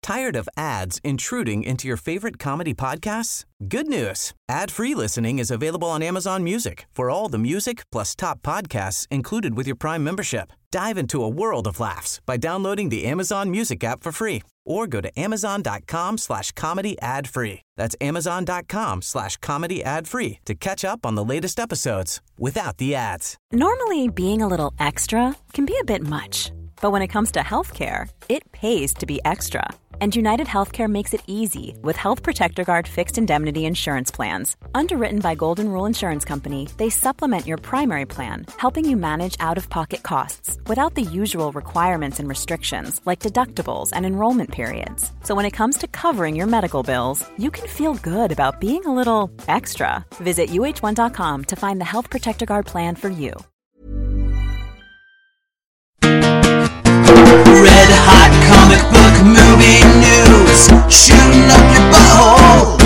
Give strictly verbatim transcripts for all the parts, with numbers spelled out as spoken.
Tired of ads intruding into your favorite comedy podcasts? Good news. Ad-free listening is available on Amazon Music for all the music plus top podcasts included with your Prime membership. Dive into a world of laughs by downloading the Amazon Music app for free or go to amazon.com slash comedy ad free. That's amazon.com slash comedy ad free to catch up on the latest episodes without the ads. Normally, being a little extra can be a bit much. But when it comes to healthcare, it pays to be extra. And United Healthcare makes it easy with Health Protector Guard fixed indemnity insurance plans. Underwritten by Golden Rule Insurance Company, they supplement your primary plan, helping you manage out-of-pocket costs without the usual requirements and restrictions like deductibles and enrollment periods. So when it comes to covering your medical bills, you can feel good about being a little extra. Visit U H one dot com to find the Health Protector Guard plan for you. Red hot comic book movie news, shooting up your butthole.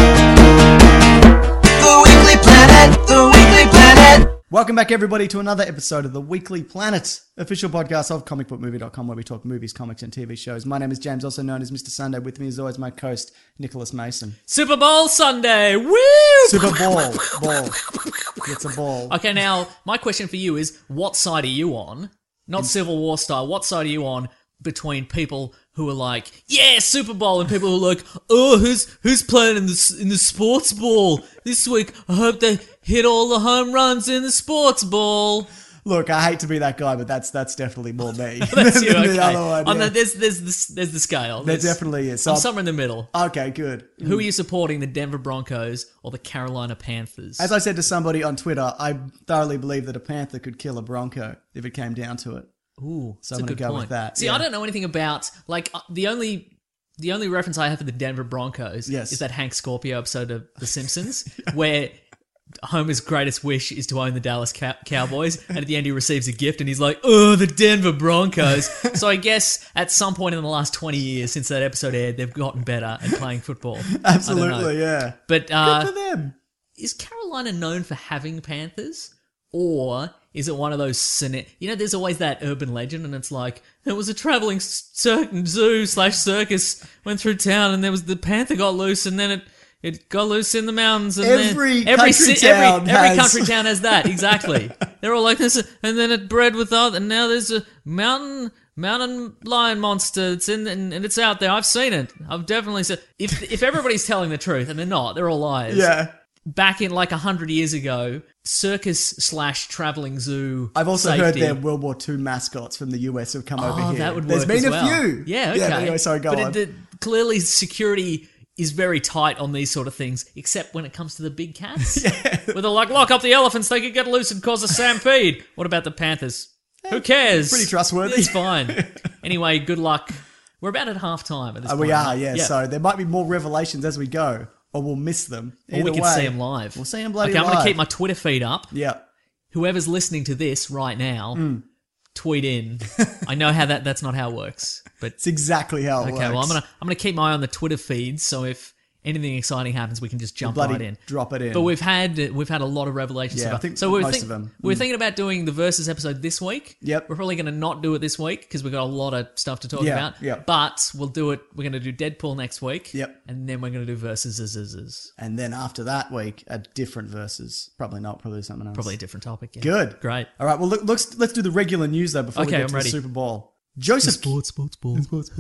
The Weekly Planet, The Weekly Planet. Welcome back, everybody, to another episode of The Weekly Planet, official podcast of comic book movie dot com, where we talk movies, comics, and T V shows. My name is James, also known as Mister Sunday. With me, as always, my co-host, Nicholas Mason. Super Bowl Sunday, woo! Super Bowl, ball. It's a ball. Okay, now, my question for you is, what side are you on? Not Civil War style, what side are you on between people who are like, yeah, Super Bowl, and people who are like, oh, who's who's playing in the in the sports ball this week? I hope they hit all the home runs in the sports ball. Look, I hate to be that guy, but that's that's definitely more me That's than you, okay. the other one. On Yeah. the, there's there's this there's the scale. There There's- definitely is. So I'm I'm- somewhere in the middle. Okay, good. Who are you supporting, the Denver Broncos or the Carolina Panthers? As I said to somebody on Twitter, I thoroughly believe that a panther could kill a bronco if it came down to it. Ooh, So that's I'm a gonna good go point. with that, See, yeah. I don't know anything about like uh, the only the only reference I have for the Denver Broncos Yes. is that Hank Scorpio episode of The Simpsons where Homer's greatest wish is to own the Dallas Cow- Cowboys, and at the end he receives a gift and he's like, "Oh, the Denver Broncos." So I guess at some point in the last twenty years since that episode aired, they've gotten better at playing football. I don't know. Absolutely, yeah. But uh, Good for them. is Carolina known for having panthers? Or is it one of those, scena- you know, there's always that urban legend and it's like, there was a travelling cir- zoo slash circus went through town and there was the panther got loose and then it, it got loose in the mountains. And Every then every, country ci- town every, every has- country town has that, exactly. They're all like this and then it bred with other, and now there's a mountain... Mountain lion monster. It's in and, and it's out there. I've seen it. I've definitely seen. If if everybody's telling the truth and they're not, they're all liars. Yeah. Back in like a hundred years ago, circus slash traveling zoo. I've also heard safety. their World War Two mascots from the U S have come Oh, over here. that would There's work been as a well. few. Yeah, okay. Yeah, but anyway, sorry, go but on. It, the, clearly, security is very tight on these sort of things, except when it comes to the big cats. yeah. Where they're like, lock up the elephants, they could get loose and cause a stampede. What about the panthers? Who cares? Pretty trustworthy. It's fine. Anyway, good luck. We're about at half time at this Uh, point. we are, yeah, So there might be more revelations as we go, or we'll miss them. Or we Either can way, see them live. We'll see them bloody Okay, I'm live. going to keep my Twitter feed up. Yeah. Whoever's listening to this right now, Mm. tweet in. I know how that that's not how it works, but It's exactly how it okay. works. Well, I'm gonna I'm gonna keep my eye on the Twitter feeds, so if anything exciting happens, we can just jump bloody right in. drop it in. But we've had we've had a lot of revelations. Yeah, about, I think so we're most think- of them. We're Mm. thinking about doing the Versus episode this week. Yep. We're probably going to not do it this week because we've got a lot of stuff to talk Yeah, about. yep. But we'll do it. We're going to do Deadpool next week. Yep. And then we're going to do Versus. And then after that week, a different versus. Probably not. Probably something else. Probably a different topic. Yeah. Good. Great. All right. Well, look, let's let's do the regular news though before we Okay, get I'm to ready. the Super Bowl. Joseph. Sports, sports, sports.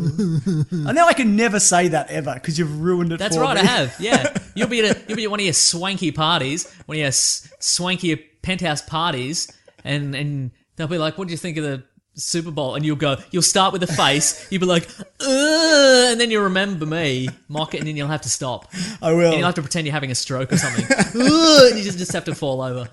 I know I can never say that ever because you've ruined it. That's for right, me. I have. Yeah, you'll be at a, you'll be at one of your swanky parties, one of your s- swanky penthouse parties, and and they'll be like, "What do you think of the Super Bowl?" And you'll go, you'll start with a face, you'll be like, "Ugh," and then you'll remember me, mock it, and then you'll have to stop. I will. And you'll have to pretend you're having a stroke or something, Ugh, and you just just have to fall over.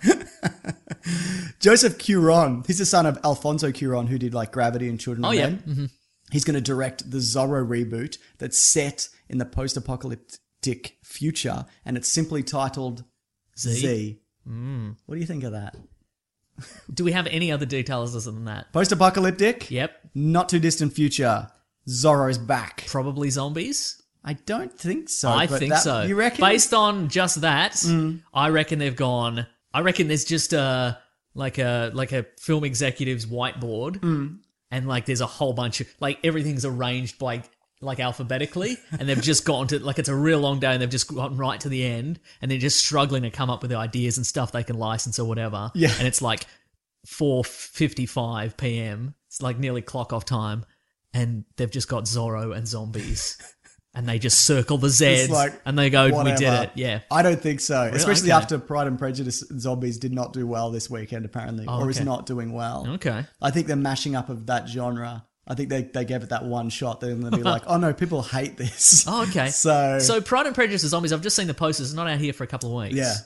Joseph Cuaron. He's the son of Alfonso Cuaron, who did like Gravity and Children Oh of yeah, Men. mm-hmm. He's going to direct the Zorro reboot that's set in the post-apocalyptic future, and it's simply titled Z. Z. Mm. What do you think of that? Do we have any other details other than that? Post-apocalyptic? Yep, Not too distant future. Zorro's back. probably zombies. I don't think so. I but think that- so. You reckon? Based on just that, I reckon they've gone. I reckon there's just a like a like a film executive's whiteboard, and like there's a whole bunch of like everything's arranged by like alphabetically, and they've just gotten to, like, it's a real long day and they've just gotten right to the end and they're just struggling to come up with the ideas and stuff they can license or whatever. Yeah. And it's like four fifty-five p.m. It's like nearly clock off time and they've just got Zorro and zombies and they just circle the Z's like, and they go, whatever. we did it. Yeah. I don't think so. Especially Okay. after Pride and Prejudice, Zombies did not do well this weekend, apparently, Oh, or is okay. not doing well. Okay. I think they're mashing up of that genre. I think they, they gave it that one shot. Then they'll be like, oh no, people hate this. Oh, okay. So, So Pride and Prejudice and Zombies, I've just seen the posters. It's not out here for a couple of weeks. yeah.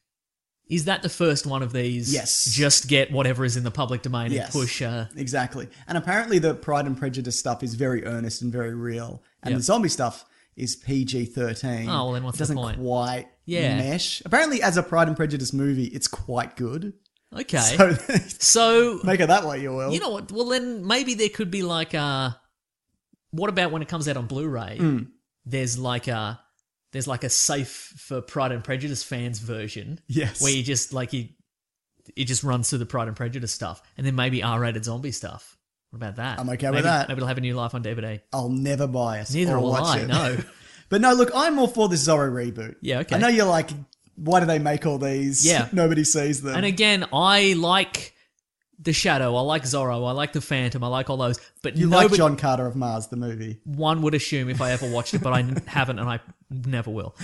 Is that the first one of these? Yes. Just get whatever is in the public domain Yes. and push. Uh, Exactly. And apparently the Pride and Prejudice stuff is very earnest and very real. And Yep. the zombie stuff is P G thirteen. Oh, well, then what's it the doesn't point? quite Yeah. mesh. Apparently, as a Pride and Prejudice movie, it's quite good. okay. So So, make it that way you will. you know what? Well, then maybe there could be like a. What about when it comes out on Blu-ray? Mm. There's like a. There's like a safe for Pride and Prejudice fans version. Yes. Where you just like you. It just runs through the Pride and Prejudice stuff, and then maybe R-rated zombie stuff. What about that? I'm okay with maybe, that. Maybe it'll have a new life on D V D. I'll never buy it. Neither or will watch I. it. No. But no, look, I'm all for this Zorro reboot. Yeah, okay. I know you're like, why do they make all these? Yeah. Nobody sees them. And again, I like the Shadow. I like Zorro. I like the Phantom. I like all those. But you nobody, like John Carter of Mars, the movie. one would assume if I ever watched it, but I n- haven't, and I never will.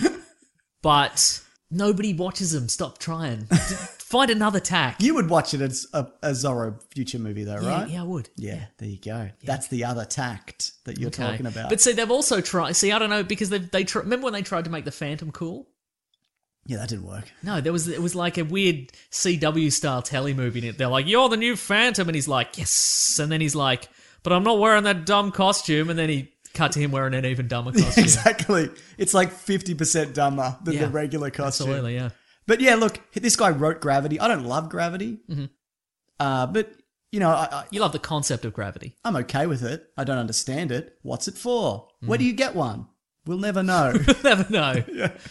But nobody watches them. Stop trying. D- Find another tack. You would watch it as a, a Zorro future movie, though, yeah, right? yeah, I would. Yeah, there you go. That's the other tact that you're Okay. talking about. But see, they've also tried. See, I don't know because they they tr- remember when they tried to make the Phantom cool. yeah, that didn't work. No, there was it was like a weird C W style telly movie in it. They're like, "You're the new Phantom," and he's like, "Yes," and then he's like, "But I'm not wearing that dumb costume," and then he cut to him wearing an even dumber costume. Exactly. It's like fifty percent dumber than Yeah, the regular costume. Absolutely, yeah. But yeah, look, this guy wrote Gravity. I don't love Gravity. Mm-hmm. Uh, but, you know, I, I, You love the concept of gravity. I'm okay with it. I don't understand it. What's it for? Mm. Where do you get one? We'll never know. Never know.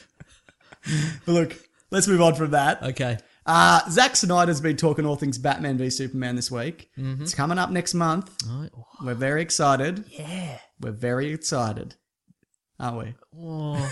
But look, let's move on from that. Okay. Uh, Zack Snyder's been talking all things Batman v Superman this week. Mm-hmm. It's coming up next month. Oh, We're very excited. yeah. We're very excited. Aren't we? Oh.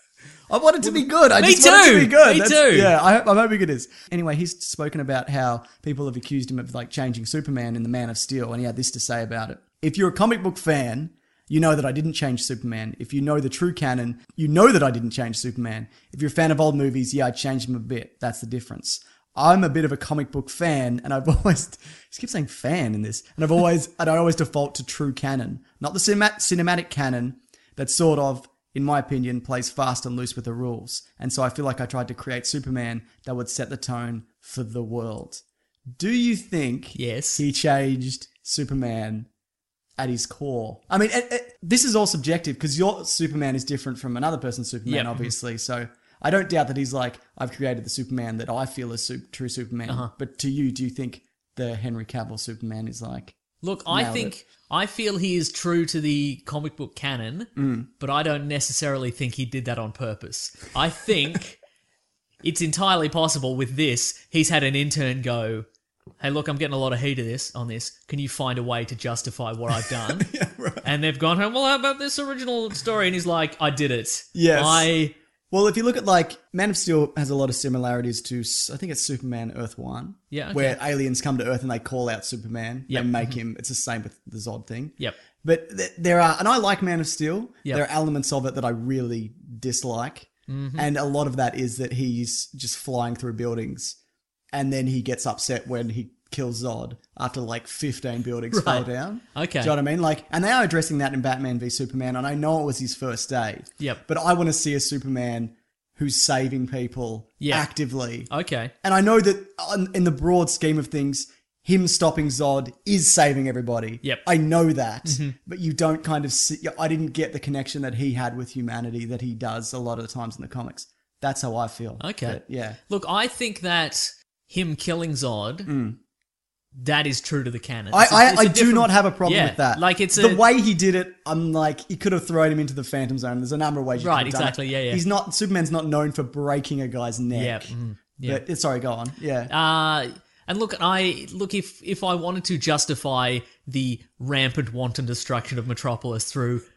I want it to be good. I Me just want it to too. be good. Me That's- too. Yeah, I, I'm hoping it is. Anyway, he's spoken about how people have accused him of like changing Superman in the Man of Steel, and he had this to say about it. If you're a comic book fan, you know that I didn't change Superman. If you know the true canon, you know that I didn't change Superman. If you're a fan of old movies, yeah, I changed them a bit. That's the difference. I'm a bit of a comic book fan, and I've always, he keeps saying fan in this, and I've always, and I always default to true canon, not the cinema, cinematic canon that sort of, in my opinion, plays fast and loose with the rules. And so I feel like I tried to create Superman that would set the tone for the world. Do you think Yes. he changed Superman at his core? I mean, it, it, this is all subjective because your Superman is different from another person's Superman, Yep. obviously. So I don't doubt that he's like, I've created the Superman that I feel is su- true Superman. Uh-huh. But to you, do you think the Henry Cavill Superman is like... Look, I Nailed think it. I feel he is true to the comic book canon, Mm. but I don't necessarily think he did that on purpose. I think it's entirely possible with this. He's had an intern go, "Hey, look, I'm getting a lot of heat of this on this. Can you find a way to justify what I've done?" Yeah, right. And they've gone, "Well, how about this original story?" And he's like, "I did it. Yes. I Well, if you look at like Man of Steel has a lot of similarities to I think it's Superman Earth One. Yeah, okay. Where aliens come to Earth and they call out Superman. Yep. They make him. It's the same with the Zod thing. Yep. But th- there are, and I like Man of Steel. Yep. There are elements of it that I really dislike, Mm-hmm. and a lot of that is that he's just flying through buildings, and then he gets upset when he kills Zod after like fifteen buildings fall Right. down. Okay. Do you know what I mean? Like, and they are addressing that in Batman v Superman, and I know it was his first day. Yep. But I want to see a Superman who's saving people Yeah. actively. okay. And I know that on- in the broad scheme of things, him stopping Zod is saving everybody. Yep. I know that. But you don't kind of see, I didn't get the connection that he had with humanity that he does a lot of the times in the comics. That's how I feel. Okay. But, yeah. Look, I think that him killing Zod, that is true to the canon. Mm. I, It's a- I, it's a I do different- not have a problem yeah, with that. Like it's the a, way he did it. I'm like, he could have thrown him into the Phantom Zone. There's a number of ways you Right, could have done exactly, it. yeah, yeah. He's not. Superman's not known for breaking a guy's neck. Yeah, mhm, yeah. But, sorry, go on. Yeah. Uh, and look, I look if if I wanted to justify the rampant wanton destruction of Metropolis through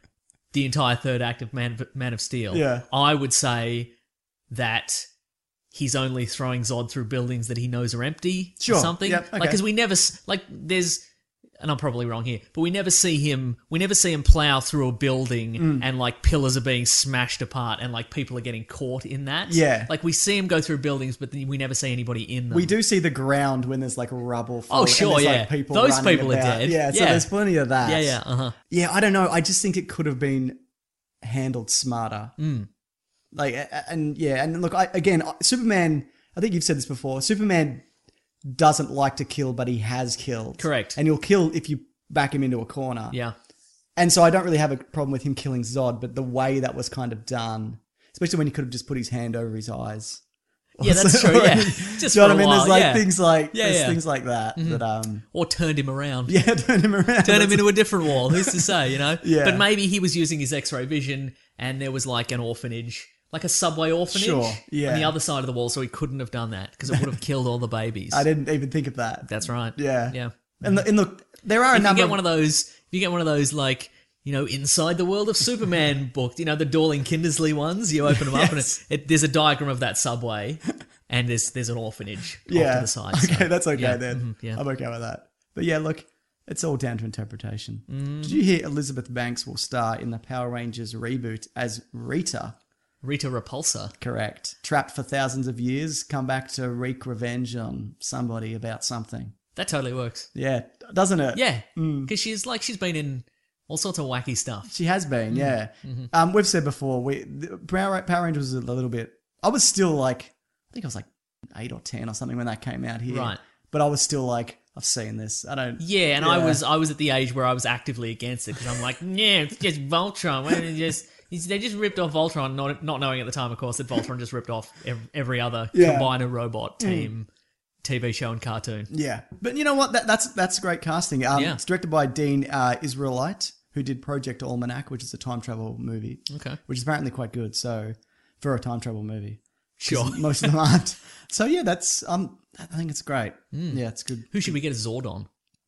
the entire third act of Man, Man of Steel, Yeah. I would say that he's only throwing Zod through buildings that he knows are empty Sure. or something. Yep, okay. Like, because we never, s- like, there's, and I'm probably wrong here, but we never see him, we never see him plow through a building Mm. and, like, pillars are being smashed apart and, like, people are getting caught in that. Yeah. Like, we see him go through buildings, but we never see anybody in them. We do see the ground when there's like rubble. Oh, falling, and sure, there's, yeah. Like, people Those running people are about. dead. Yeah, so Yeah. there's plenty of that. Yeah, yeah, uh-huh. Yeah, I don't know. I just think it could have been handled smarter. Mm. Like, a- a- and yeah, and look, I, again, Superman, I think you've said this before, Superman doesn't like to kill, but he has killed. Correct. And he'll kill if you back him into a corner. Yeah. And so I don't really have a problem with him killing Zod, but the way that was kind of done, especially when he could have just put his hand over his eyes. Yeah, that's true, yeah. Just Do you know for what I a mean? while, There's like yeah. things like Yeah, there's yeah. things like that that um Or turned him around. yeah, turn him around. Turn him into a different wall. Who's to say, you know? Yeah. But maybe he was using his X-ray vision and there was like an orphanage, like a subway orphanage Sure, yeah. on the other side of the wall, so he couldn't have done that because it would have killed all the babies. I didn't even think of that. That's right. Yeah. Yeah. And the, and look, there are a If you number get of one of those, if you get one of those like, you know, Inside the World of Superman book, you know, the Dorling Kindersley ones, you open them up and Yes. it, it, there's a diagram of that subway and there's there's an orphanage off yeah. to the side. Okay, so, that's okay yeah, then. mhm, yeah. I'm okay with that. But yeah, look, it's all down to interpretation. Mm-hmm. Did you hear Elizabeth Banks will star in the Power Rangers reboot as Rita? Rita Repulsa. Correct. Trapped for thousands of years, come back to wreak revenge on somebody about something. That totally works. Yeah, doesn't it? Yeah, Mm. because she's like she's been in all sorts of wacky stuff. She has Mm. been, yeah. Mm-hmm. Um, we've said before, we the Power, Power Rangers was a little bit. I was still like, I think I was like eight or ten or something when that came out here. Right. But I was still like, I've seen this. I don't. Yeah, and I was I was at the age where I was actively against it because I'm like, yeah, it's just Voltron. Why don't you just it's- they just ripped off Voltron, not not knowing at the time, of course, that Voltron just ripped off every, every other Yeah. combiner robot team, T V show and cartoon. Yeah, but you know what? That, that's that's great casting. Um, Yeah. It's directed by Dean uh, Israelite, who did Project Almanac, which is a time travel movie. Okay. Which is apparently quite good. So for a time travel movie, 'Cause Sure. most of them aren't. So yeah, that's um, I think it's great. Hmm. Yeah, it's good. Who should we get as Zordon?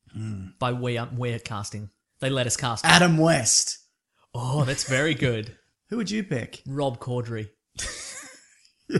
By way up where casting. They let us cast. Adam West. Oh, that's very good. Who would you pick? Rob Corddry. Yeah.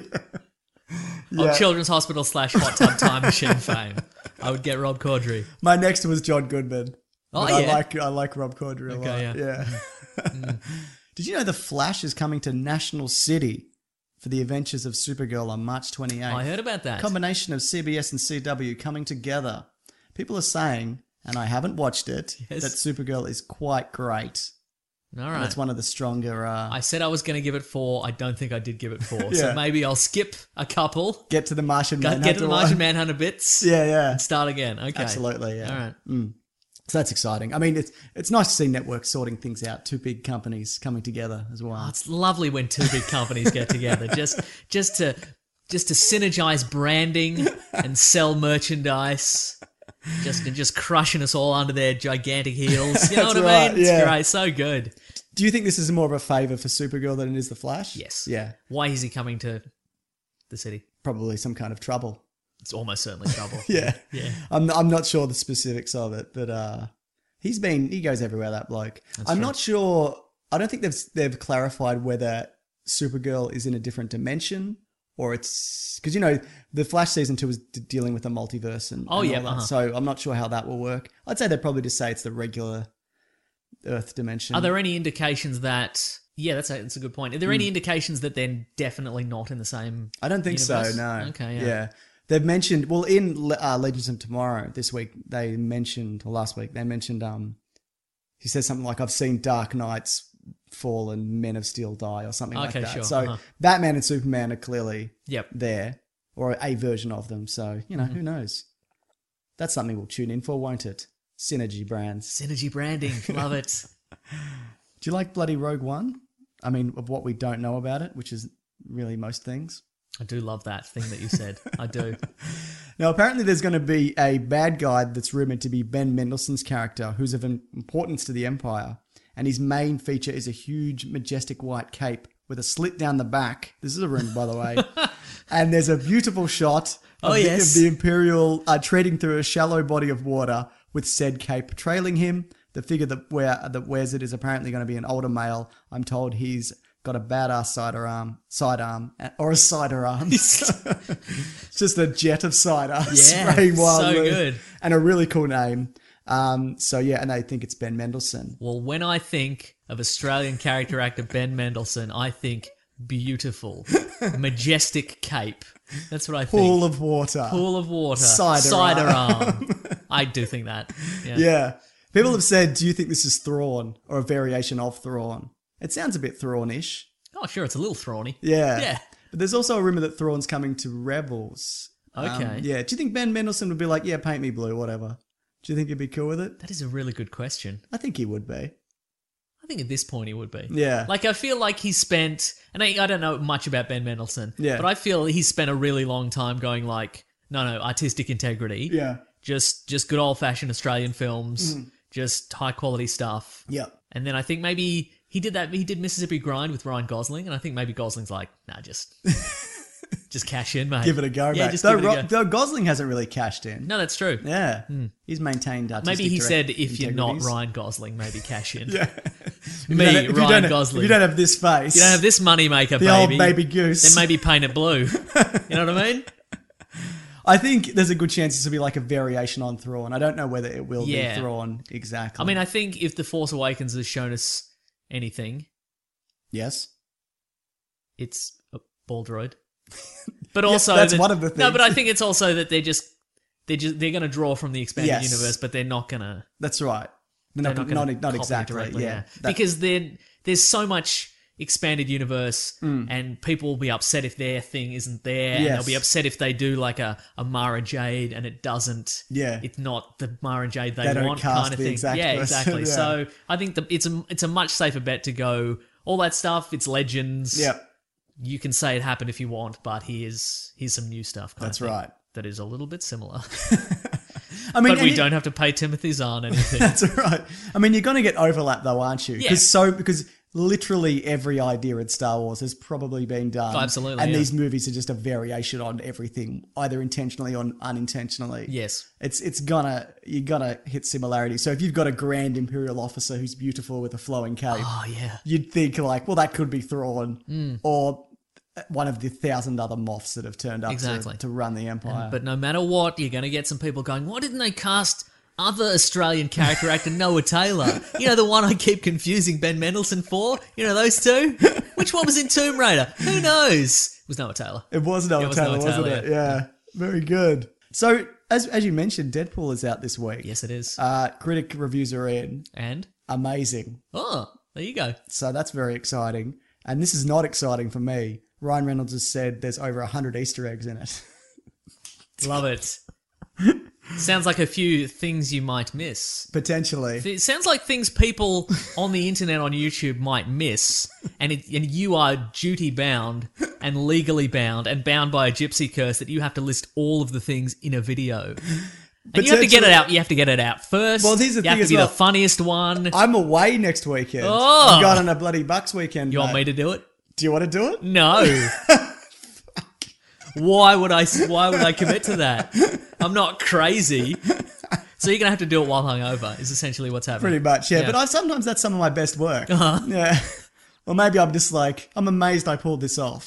Of Children's Hospital slash Hot Tub Time Machine fame. I would get Rob Corddry. My next was John Goodman. Oh, But I yeah. like I like Rob Corddry a Okay, lot. yeah. Yeah. Did you know The Flash is coming to National City for the Adventures of Supergirl on March twenty-eighth? I heard about that. Combination of C B S and C W coming together. People are saying, and I haven't watched it, Yes. that Supergirl is quite great. All And right. it's one of the stronger. Uh, I said I was going to give it four. I don't think I did give it four. Yeah. So maybe I'll skip a couple. get to the Martian Go- Manhunter Get to the Martian one. Manhunter bits. Yeah, yeah. And start again. Okay. Absolutely, yeah. All right. So that's exciting. I mean, it's it's nice to see networks sorting things out. Two big companies coming together as well. Oh, it's lovely when two big companies get together just just to just to synergize branding and sell merchandise. Just and just crushing us all under their gigantic heels. You know That's what I right, mean? It's yeah. great. So good. Do you think this is more of a favour for Supergirl than it is the Flash? Yes. Yeah, Why is he coming to the city? probably some kind of trouble. It's almost certainly trouble. Yeah, Yeah. I'm I'm not sure the specifics of it, but uh, he's been he goes everywhere. That bloke. I'm not sure. I don't think they've they've clarified whether Supergirl is in a different dimension or it's because you know the Flash season two was d- dealing with the multiverse and Oh, and yeah, all that. uh-huh. So I'm not sure how that will work. I'd say they'd probably just say it's the regular Earth dimension. Are there any indications that? Yeah, that's a, that's a good point. Are there any indications that they're definitely not in the same? I don't think universe? so. No. Okay. Yeah. Yeah. They've mentioned well in Le- uh, Legends of Tomorrow this week. They mentioned or last week they mentioned. Um, he says something like, "I've seen Dark Knights fall and Men of Steel die," or something like Okay, that. sure, So uh-huh. Batman and Superman are clearly Yep. there, or a version of them. So you know, Mm-hmm. who knows? That's something we'll tune in for, won't it? Synergy brands. Synergy branding. Love it. Do you like bloody Rogue One? I mean, of what we don't know about it, which is really most things. I do love that thing that you said. I do. Now, apparently there's going to be a bad guy that's rumored to be Ben Mendelsohn's character, who's of importance to the Empire. And his main feature is a huge, majestic white cape with a slit down the back. This is a rumor, by the way. And there's a beautiful shot of, Oh, the, yes. of the Imperial uh, treading through a shallow body of water with said cape trailing him. The figure that wear that wears it is apparently going to be an older male. I'm told he's got a badass sidearm, sidearm, or a cider arm. It's just a jet of cider Yeah, spraying wildly, so good. and a really cool name. Um, so yeah, and they think it's Ben Mendelsohn. Well, when I think of Australian character actor Ben Mendelsohn, I think beautiful, majestic cape. That's what I think. Pool of water. Pool of water. Cider arm. arm. I do think that. Yeah. Yeah. People have said, do you think this is Thrawn or a variation of Thrawn? It sounds a bit Thrawn-ish. Oh, sure. It's a little thrawny. Yeah. Yeah. But there's also a rumor that Thrawn's coming to Rebels. Um, Okay. yeah. Do you think Ben Mendelsohn would be like, yeah, paint me blue, whatever? Do you think he'd be cool with it? That is a really good question. I think he would be. I think at this point he would be. Yeah. Like, I feel like he spent, and I, I don't know much about Ben Mendelsohn, Yeah. but I feel he spent a really long time going like, no, no, artistic integrity. Yeah. Just, just good old fashioned Australian films, Mm. just high quality stuff. Yeah. And then I think maybe he did that, he did Mississippi Grind with Ryan Gosling, and I think maybe Gosling's like, nah, just, just cash in, mate. Give it a go, yeah, mate. Just Though, give it a Ro- go. though Gosling hasn't really cashed in. No, that's true. Yeah. He's maintained artistic Maybe he direct said, if you're not integrities. Ryan Gosling, maybe cash in. Yeah. Me, If you don't- if you Ryan don't- Gosling. If you don't have this face. You don't have this money maker, The baby. old baby goose. Then maybe paint it blue. You know what I mean? I think there's a good chance this will be like a variation on Thrawn. I don't know whether it will Yeah. be Thrawn exactly. I mean, I think if The Force Awakens has shown us anything, yes. it's a ball droid. But also, that's that- one of the No, things. but I think it's also that they're just they're just they're going to draw from the expanded Yes. universe, but they're not going to. That's right. They're They're not, not, not, gonna not, copy it exactly. directly, Yeah. That- because then there's so much expanded universe, and people will be upset if their thing isn't there, and they'll Yes. be upset if they do like a, a Mara Jade and it doesn't. Yeah. it's not the Mara Jade they, They don't want, cast kind of the thing. exact Yeah, person, exactly. yeah. So I think the, it's a it's a much safer bet to go all that stuff. It's legends. yeah. You can say it happened if you want, but here's here's some new stuff. Kind That's of thing right. That is a little bit similar, I mean, but we and it- don't have to pay Timothy Zahn anything. That's right. I mean, you're going to get overlap though, aren't you? Yeah. Because so because literally every idea in Star Wars has probably been done. Oh, absolutely, And yeah. these movies are just a variation on everything, either intentionally or unintentionally. Yes. It's it's gonna you're gonna hit similarities. So if you've got a grand Imperial officer who's beautiful with a flowing cape, Oh yeah. you'd think like, well, that could be Thrawn Mm. or one of the thousand other Moffs that have turned up Exactly. to, to run the Empire. But no matter what, you're going to get some people going, why didn't they cast other Australian character actor Noah Taylor? You know, the one I keep confusing Ben Mendelsohn for? You know, those two? Which one was in Tomb Raider? Who knows? It was Noah Taylor. It was Noah It was Taylor, Noah wasn't Taylor, it? Yeah. Very good. So, as as you mentioned, Deadpool is out this week. Yes, it is. Uh, critic reviews are in. And? Amazing. Oh, there you go. So that's very exciting. And this is not exciting for me. Ryan Reynolds has said there's over one hundred Easter eggs in it. Love it. Sounds like a few things you might miss. Potentially. It sounds like things people on the internet on YouTube might miss, and it, and you are duty bound and legally bound and bound by a gypsy curse that you have to list all of the things in a video. And you have to get it out. You have to get it out first. Well, here's the you thing have to as be well. the funniest one. I'm away next weekend. Oh. I'm going on a bloody Bucks weekend. You want mate. me to do it? Do you want to do it? No. Why would I? Why would I commit to that? I'm not crazy. So you're gonna have to do it while hungover. Is essentially what's happening. Pretty much, yeah. Yeah. But I, sometimes that's some of my best work. Uh-huh. Yeah. Or maybe I'm just like, I'm amazed I pulled this off.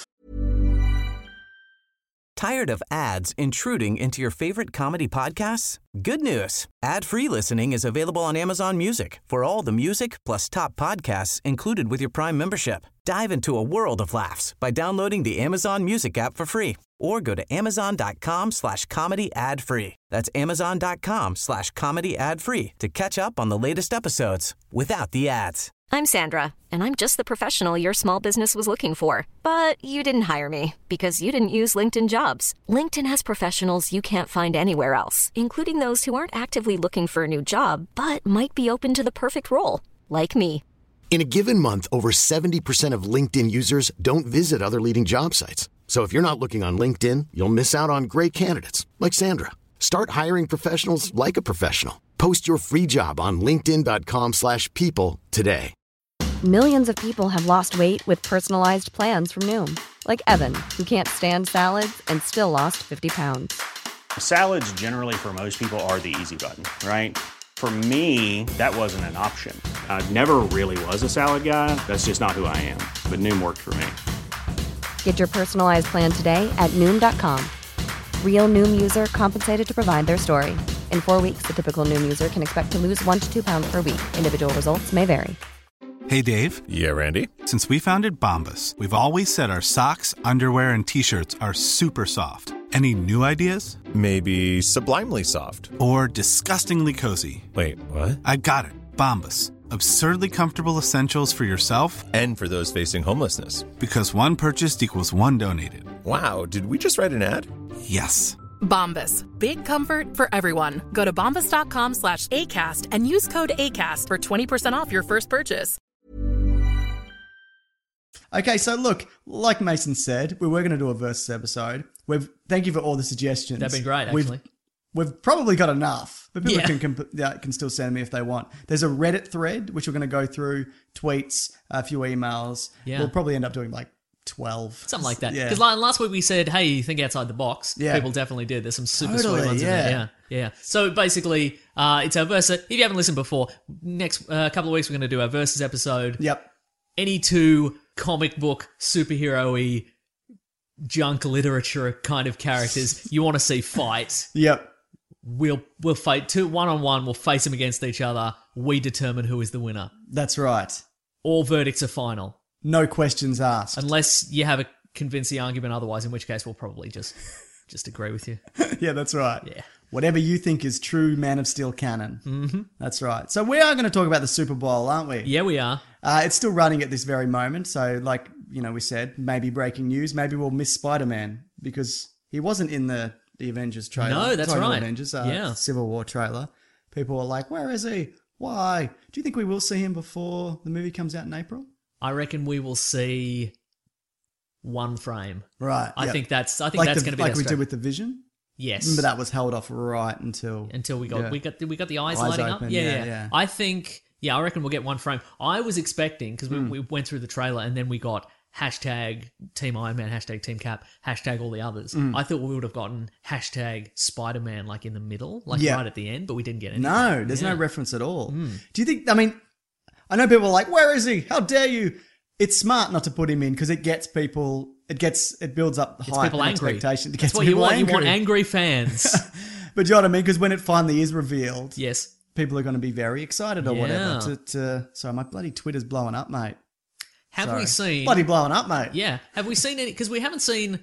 Tired of ads intruding into your favorite comedy podcasts? Good news. Ad-free listening is available on Amazon Music for all the music plus top podcasts included with your Prime membership. Dive into a world of laughs by downloading the Amazon Music app for free or go to amazon.com slash comedy ad free. That's amazon.com slash comedy ad free to catch up on the latest episodes without the ads. I'm Sandra, and I'm just the professional your small business was looking for. But you didn't hire me because you didn't use LinkedIn Jobs. LinkedIn has professionals you can't find anywhere else, including those who aren't actively looking for a new job, but might be open to the perfect role, like me. In a given month, over seventy percent of LinkedIn users don't visit other leading job sites. So if you're not looking on LinkedIn, you'll miss out on great candidates like Sandra. Start hiring professionals like a professional. Post your free job on linkedin.com slash people today. Millions of people have lost weight with personalized plans from Noom. Like Evan, who can't stand salads and still lost fifty pounds. Salads generally for most people are the easy button, right? For me, that wasn't an option. I never really was a salad guy. That's just not who I am. But Noom worked for me. Get your personalized plan today at Noom dot com. Real Noom user compensated to provide their story. In four weeks, the typical Noom user can expect to lose one to two pounds per week. Individual results may vary. Hey, Dave. Yeah, Randy. Since we founded Bombas, we've always said our socks, underwear, and T-shirts are super soft. Any new ideas? Maybe sublimely soft. Or disgustingly cozy. Wait, what? I got it. Bombas. Absurdly comfortable essentials for yourself and for those facing homelessness. Because one purchased equals one donated. Wow, did we just write an ad? Yes. Bombas. Big comfort for everyone. Go to bombas dot com slash ACAST and use code ACAST for twenty percent off your first purchase. Okay, so look, like Mason said, we were going to do a versus episode. We've thank you for all the suggestions. That'd be great, actually. We've, we've probably got enough, but people Yeah. can, can yeah, can still send me if they want. There's a Reddit thread, which we're going to go through, tweets, a few emails. Yeah. We'll probably end up doing like twelve. Something like that. Yeah. Because like, last week we said, hey, think outside the box. Yeah. People definitely did. There's some super Totally, sweet ones yeah. in there. Yeah. Yeah. So basically, uh, it's our versus. If you haven't listened before, next uh, couple of weeks we're going to do our versus episode. Yep. Any two comic book superhero-y junk literature kind of characters you want to see fight. Yep. We'll we'll fight two one on one. We'll face them against each other. We determine who is the winner. That's right. All verdicts are final, No questions asked. unless you have a convincing argument. Otherwise, in which case we'll probably just just agree with you. Yeah, that's right. Yeah. Whatever you think is true Man of Steel canon. Mm-hmm. That's right. So we are going to talk about the Super Bowl, aren't we? Yeah, we are. Uh, it's still running at this very moment. So like, you know, we said, maybe breaking news. Maybe we'll miss Spider-Man because he wasn't in the, the Avengers trailer. No, that's Sorry, not right. Avengers, uh, Yeah. Civil War trailer. People were like, where is he? Why? Do you think we will see him before the movie comes out in April? I reckon we will see one frame. Right. I yep. think that's. I think like that's the- going to be like their we strat- did with the Vision. Yes. Remember that was held off right until Until we got yeah. we got we got the eyes, Eyes lighting open, up. Yeah, yeah, yeah, yeah. I think. Yeah, I reckon we'll get one frame. I was expecting because Hmm. we, we went through the trailer and then we got hashtag Team Iron Man, hashtag Team Cap, hashtag all the others. Hmm. I thought we would have gotten hashtag Spider Man like in the middle, like Yeah. right at the end, but we didn't get anything. No, there's Yeah. no reference at all. Do you think, I mean, I know people are like, where is he? How dare you? It's smart not to put him in because it gets people, it gets, it builds up It's hype people and angry. expectation. It That's gets what you people want. angry. You want angry fans. But do you know what I mean? Because when it finally is revealed, Yes. people are going to be very excited or Yeah. whatever. To, to, sorry, my bloody Twitter's blowing up, mate. Have Sorry. we seen? Bloody blowing up, mate. Yeah. Have we seen any? Because we haven't seen.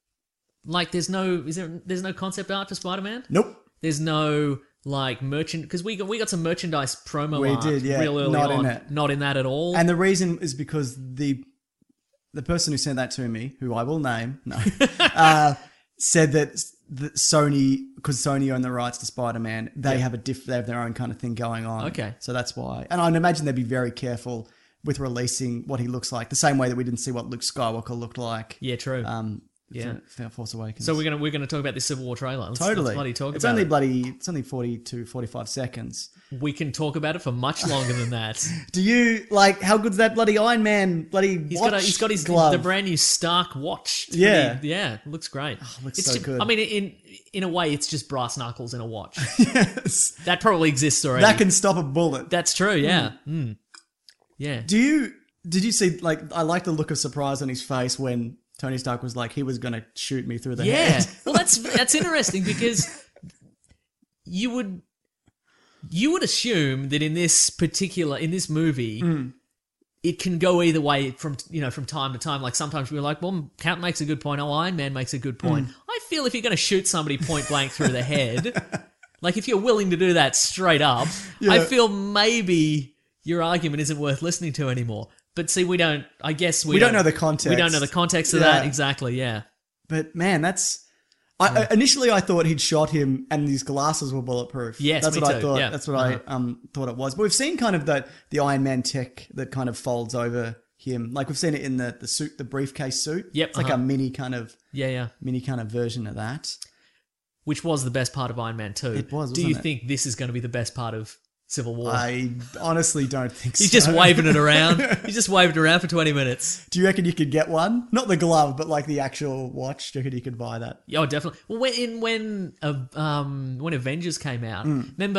Like, there's no. Is there? There's no concept art for Spider Man. Nope. There's no like merchant because we got we got some merchandise promo We art did, yeah. real early Not in on. it. Not in that at all. And the reason is because the the person who sent that to me, who I will name, no, uh, said that, that Sony, because Sony own the rights to Spider-Man, they Yeah. have a diff, they have their own kind of thing going on. Okay. So that's why. And I'd imagine they'd be very careful with releasing what he looks like, the same way that we didn't see what Luke Skywalker looked like. yeah, true. Um, Yeah. for, for Force Awakens. so we're gonna we're gonna talk about this Civil War trailer. Let's, totally. let's bloody talk it's about only it. bloody. It's only forty-two, forty-five seconds. We can talk about it for much longer than that. Do you like how good's that bloody Iron Man bloody He's watch got a, he's got his glove? the brand new Stark watch. It's Yeah. pretty- yeah, looks great. looks it's so ju- good. I mean, in in a way, it's just brass knuckles in a watch. Yes. That probably exists already. That can stop a bullet. That's true. Yeah. Mm. Yeah. Do you did you see like I like the look of surprise on his face when Tony Stark was like he was going to shoot me through the Yeah. head? Well, that's that's interesting because you would you would assume that in this particular in this movie Mm. it can go either way from you know from time to time. Like sometimes we're like, well, Count makes a good point. Oh, Iron Man makes a good point. Mm. I feel if you're going to shoot somebody point blank through the head, like if you're willing to do that straight up, Yeah. I feel maybe your argument isn't worth listening to anymore. But see, we don't. I guess we, We don't know the context. We don't know the context of Yeah. that exactly. Yeah. But man, that's I, initially I thought he'd shot him and his glasses were bulletproof. Yes, that's me what too. I thought. Yeah. That's what Uh-huh. I um thought it was. But we've seen kind of the the Iron Man tech that kind of folds over him. Like we've seen it in the the suit, the briefcase suit. Yep, it's like uh-huh. a mini kind of Yeah. Yeah. mini kind of version of that. Which was the best part of Iron Man two. It was, Do you wasn't it? think this is going to be the best part of Civil War? I honestly don't think so. He's just waving it around. He's just waving it around for twenty minutes. Do you reckon you could get one? Not the glove, but like the actual watch. Do you reckon you could buy that? Oh, definitely. Well, when in when uh, um when Avengers came out, Mm. remember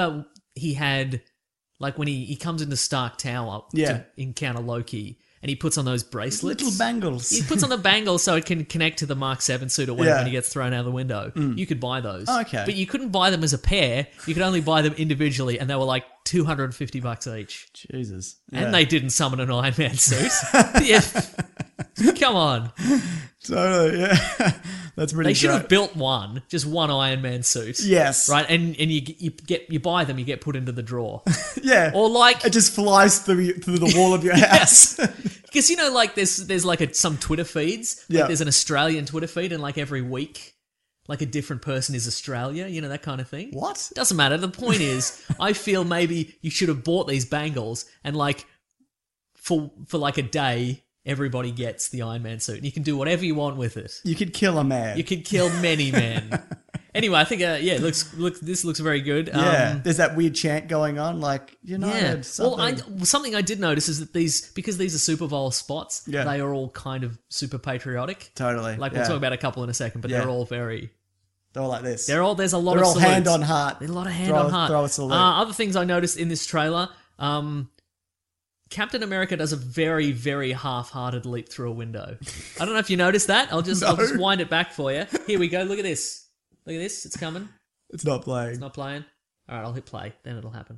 he had, like when he, he comes into Stark Tower Yeah. to encounter Loki, and he puts on those bracelets. Little bangles. He puts on the bangles so it can connect to the Mark seven suit or whatever Yeah. when he gets thrown out of the window. Mm. You could buy those. Oh, okay. But you couldn't buy them as a pair. You could only buy them individually, and they were like two hundred fifty bucks each. Jesus. And Yeah. they didn't summon an Iron Man suit. Yeah. Come on. Totally, yeah. That's pretty They should great. have built one, just one Iron Man suit. Yes. Right? And and you you get you buy them, you get put into the drawer. Yeah. Or like It just flies through, through the wall of your house. Because you know, like there's there's like a, some Twitter feeds. Like Yeah. there's an Australian Twitter feed, and like every week, like a different person is Australia. You know, that kind of thing. What? Doesn't matter. The point is, I feel maybe you should have bought these bangles, and like for for like a day, everybody gets the Iron Man suit, and you can do whatever you want with it. You could kill a man. You could kill many men. Anyway, I think uh, yeah, it looks look this looks very good. Yeah. Um, There's that weird chant going on, like, United, yeah. something. Well, I, something I did notice is that these, because these are Super Bowl spots, Yeah. they are all kind of super patriotic. Totally. Like yeah. we'll talk about a couple in a second, but Yeah. they're all very. They're all like this. They're all. There's a lot They're of all salutes. hand on heart. There's a lot of hand throw, on heart. Throw a salute. Uh, other things I noticed in this trailer. Um, Captain America does a very, very half-hearted leap through a window. I don't know if you noticed that. I'll just, I'll No. just wind it back for you. Here we go. Look at this. Look at this. It's coming. It's not playing. It's not playing. All right, I'll hit play. Then it'll happen.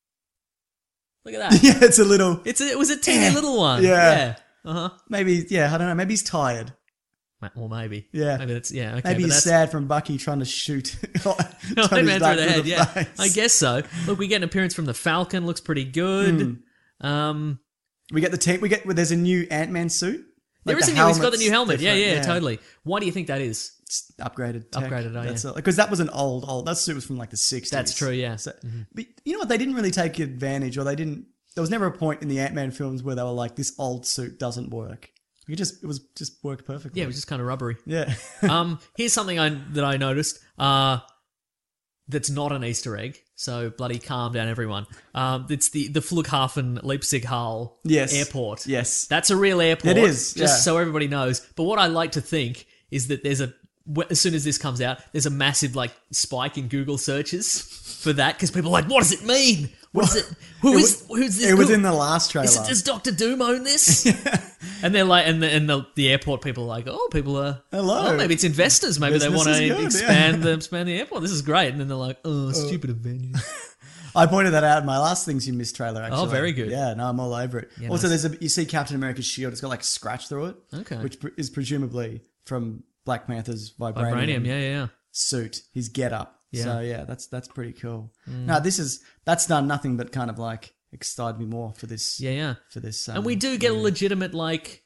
Look at that. Yeah, it's a little. It's a, it was a teeny little one. Yeah. Yeah. Uh huh. Maybe, yeah, I don't know. Maybe he's tired. Well, maybe. Yeah. Maybe that's yeah. Okay, Maybe but he's that's, sad from Bucky trying to shoot. No, Tony's man back through the through head. Yeah, face. I guess so. Look, we get an appearance from the Falcon. Looks pretty good. Hmm. Um, We get the team. We get. Well, there's a new Ant-Man suit. there Like is the a new. He's got the helmet's new helmet. Yeah, yeah, different, totally. Why do you think that is? It's upgraded. Tech. Upgraded, oh, That's yeah. Because that was an old, old. That suit was from like the sixties. That's true. Yeah. So, But you know what? They didn't really take advantage, or they didn't. There was never a point in the Ant-Man films where they were like, "This old suit doesn't work." It just, it was just worked perfectly. Yeah, it was just kind of rubbery. Yeah. um, here's something I that I noticed. Uh, that's not an Easter egg. So bloody calm down, everyone. Um, it's the the Flughafen Leipzig-Hall Yes. airport. Yes. That's a real airport. It is, Just yeah. so everybody knows. But what I like to think is that there's a, wh- as soon as this comes out, there's a massive like spike in Google searches for that because people are like, what does it mean? What is it? Who It is was- who's this? It was Who- in the last trailer. Is it, does Doctor Doom own this? And they're like, and the, and the, the airport people are like, oh, people are, Hello. oh, maybe it's investors. Maybe Business they want is to good, expand yeah. the expand the airport. This is great. And then they're like, oh, stupid Avengers. I pointed that out in my last Things You Missed trailer, actually. Oh, very good. Yeah, no, I'm all over it. Yeah, also, nice. there's a you see Captain America's shield. It's got like a scratch through it. Okay. Which pre- is presumably from Black Panther's vibranium, Vibranium, yeah, yeah, yeah. suit, his get up. Yeah. So yeah, that's that's pretty cool. Mm. No, this is that's done nothing but kind of like excited me more for this. Yeah, yeah. For this, um, And we do get a movie. legitimate, like,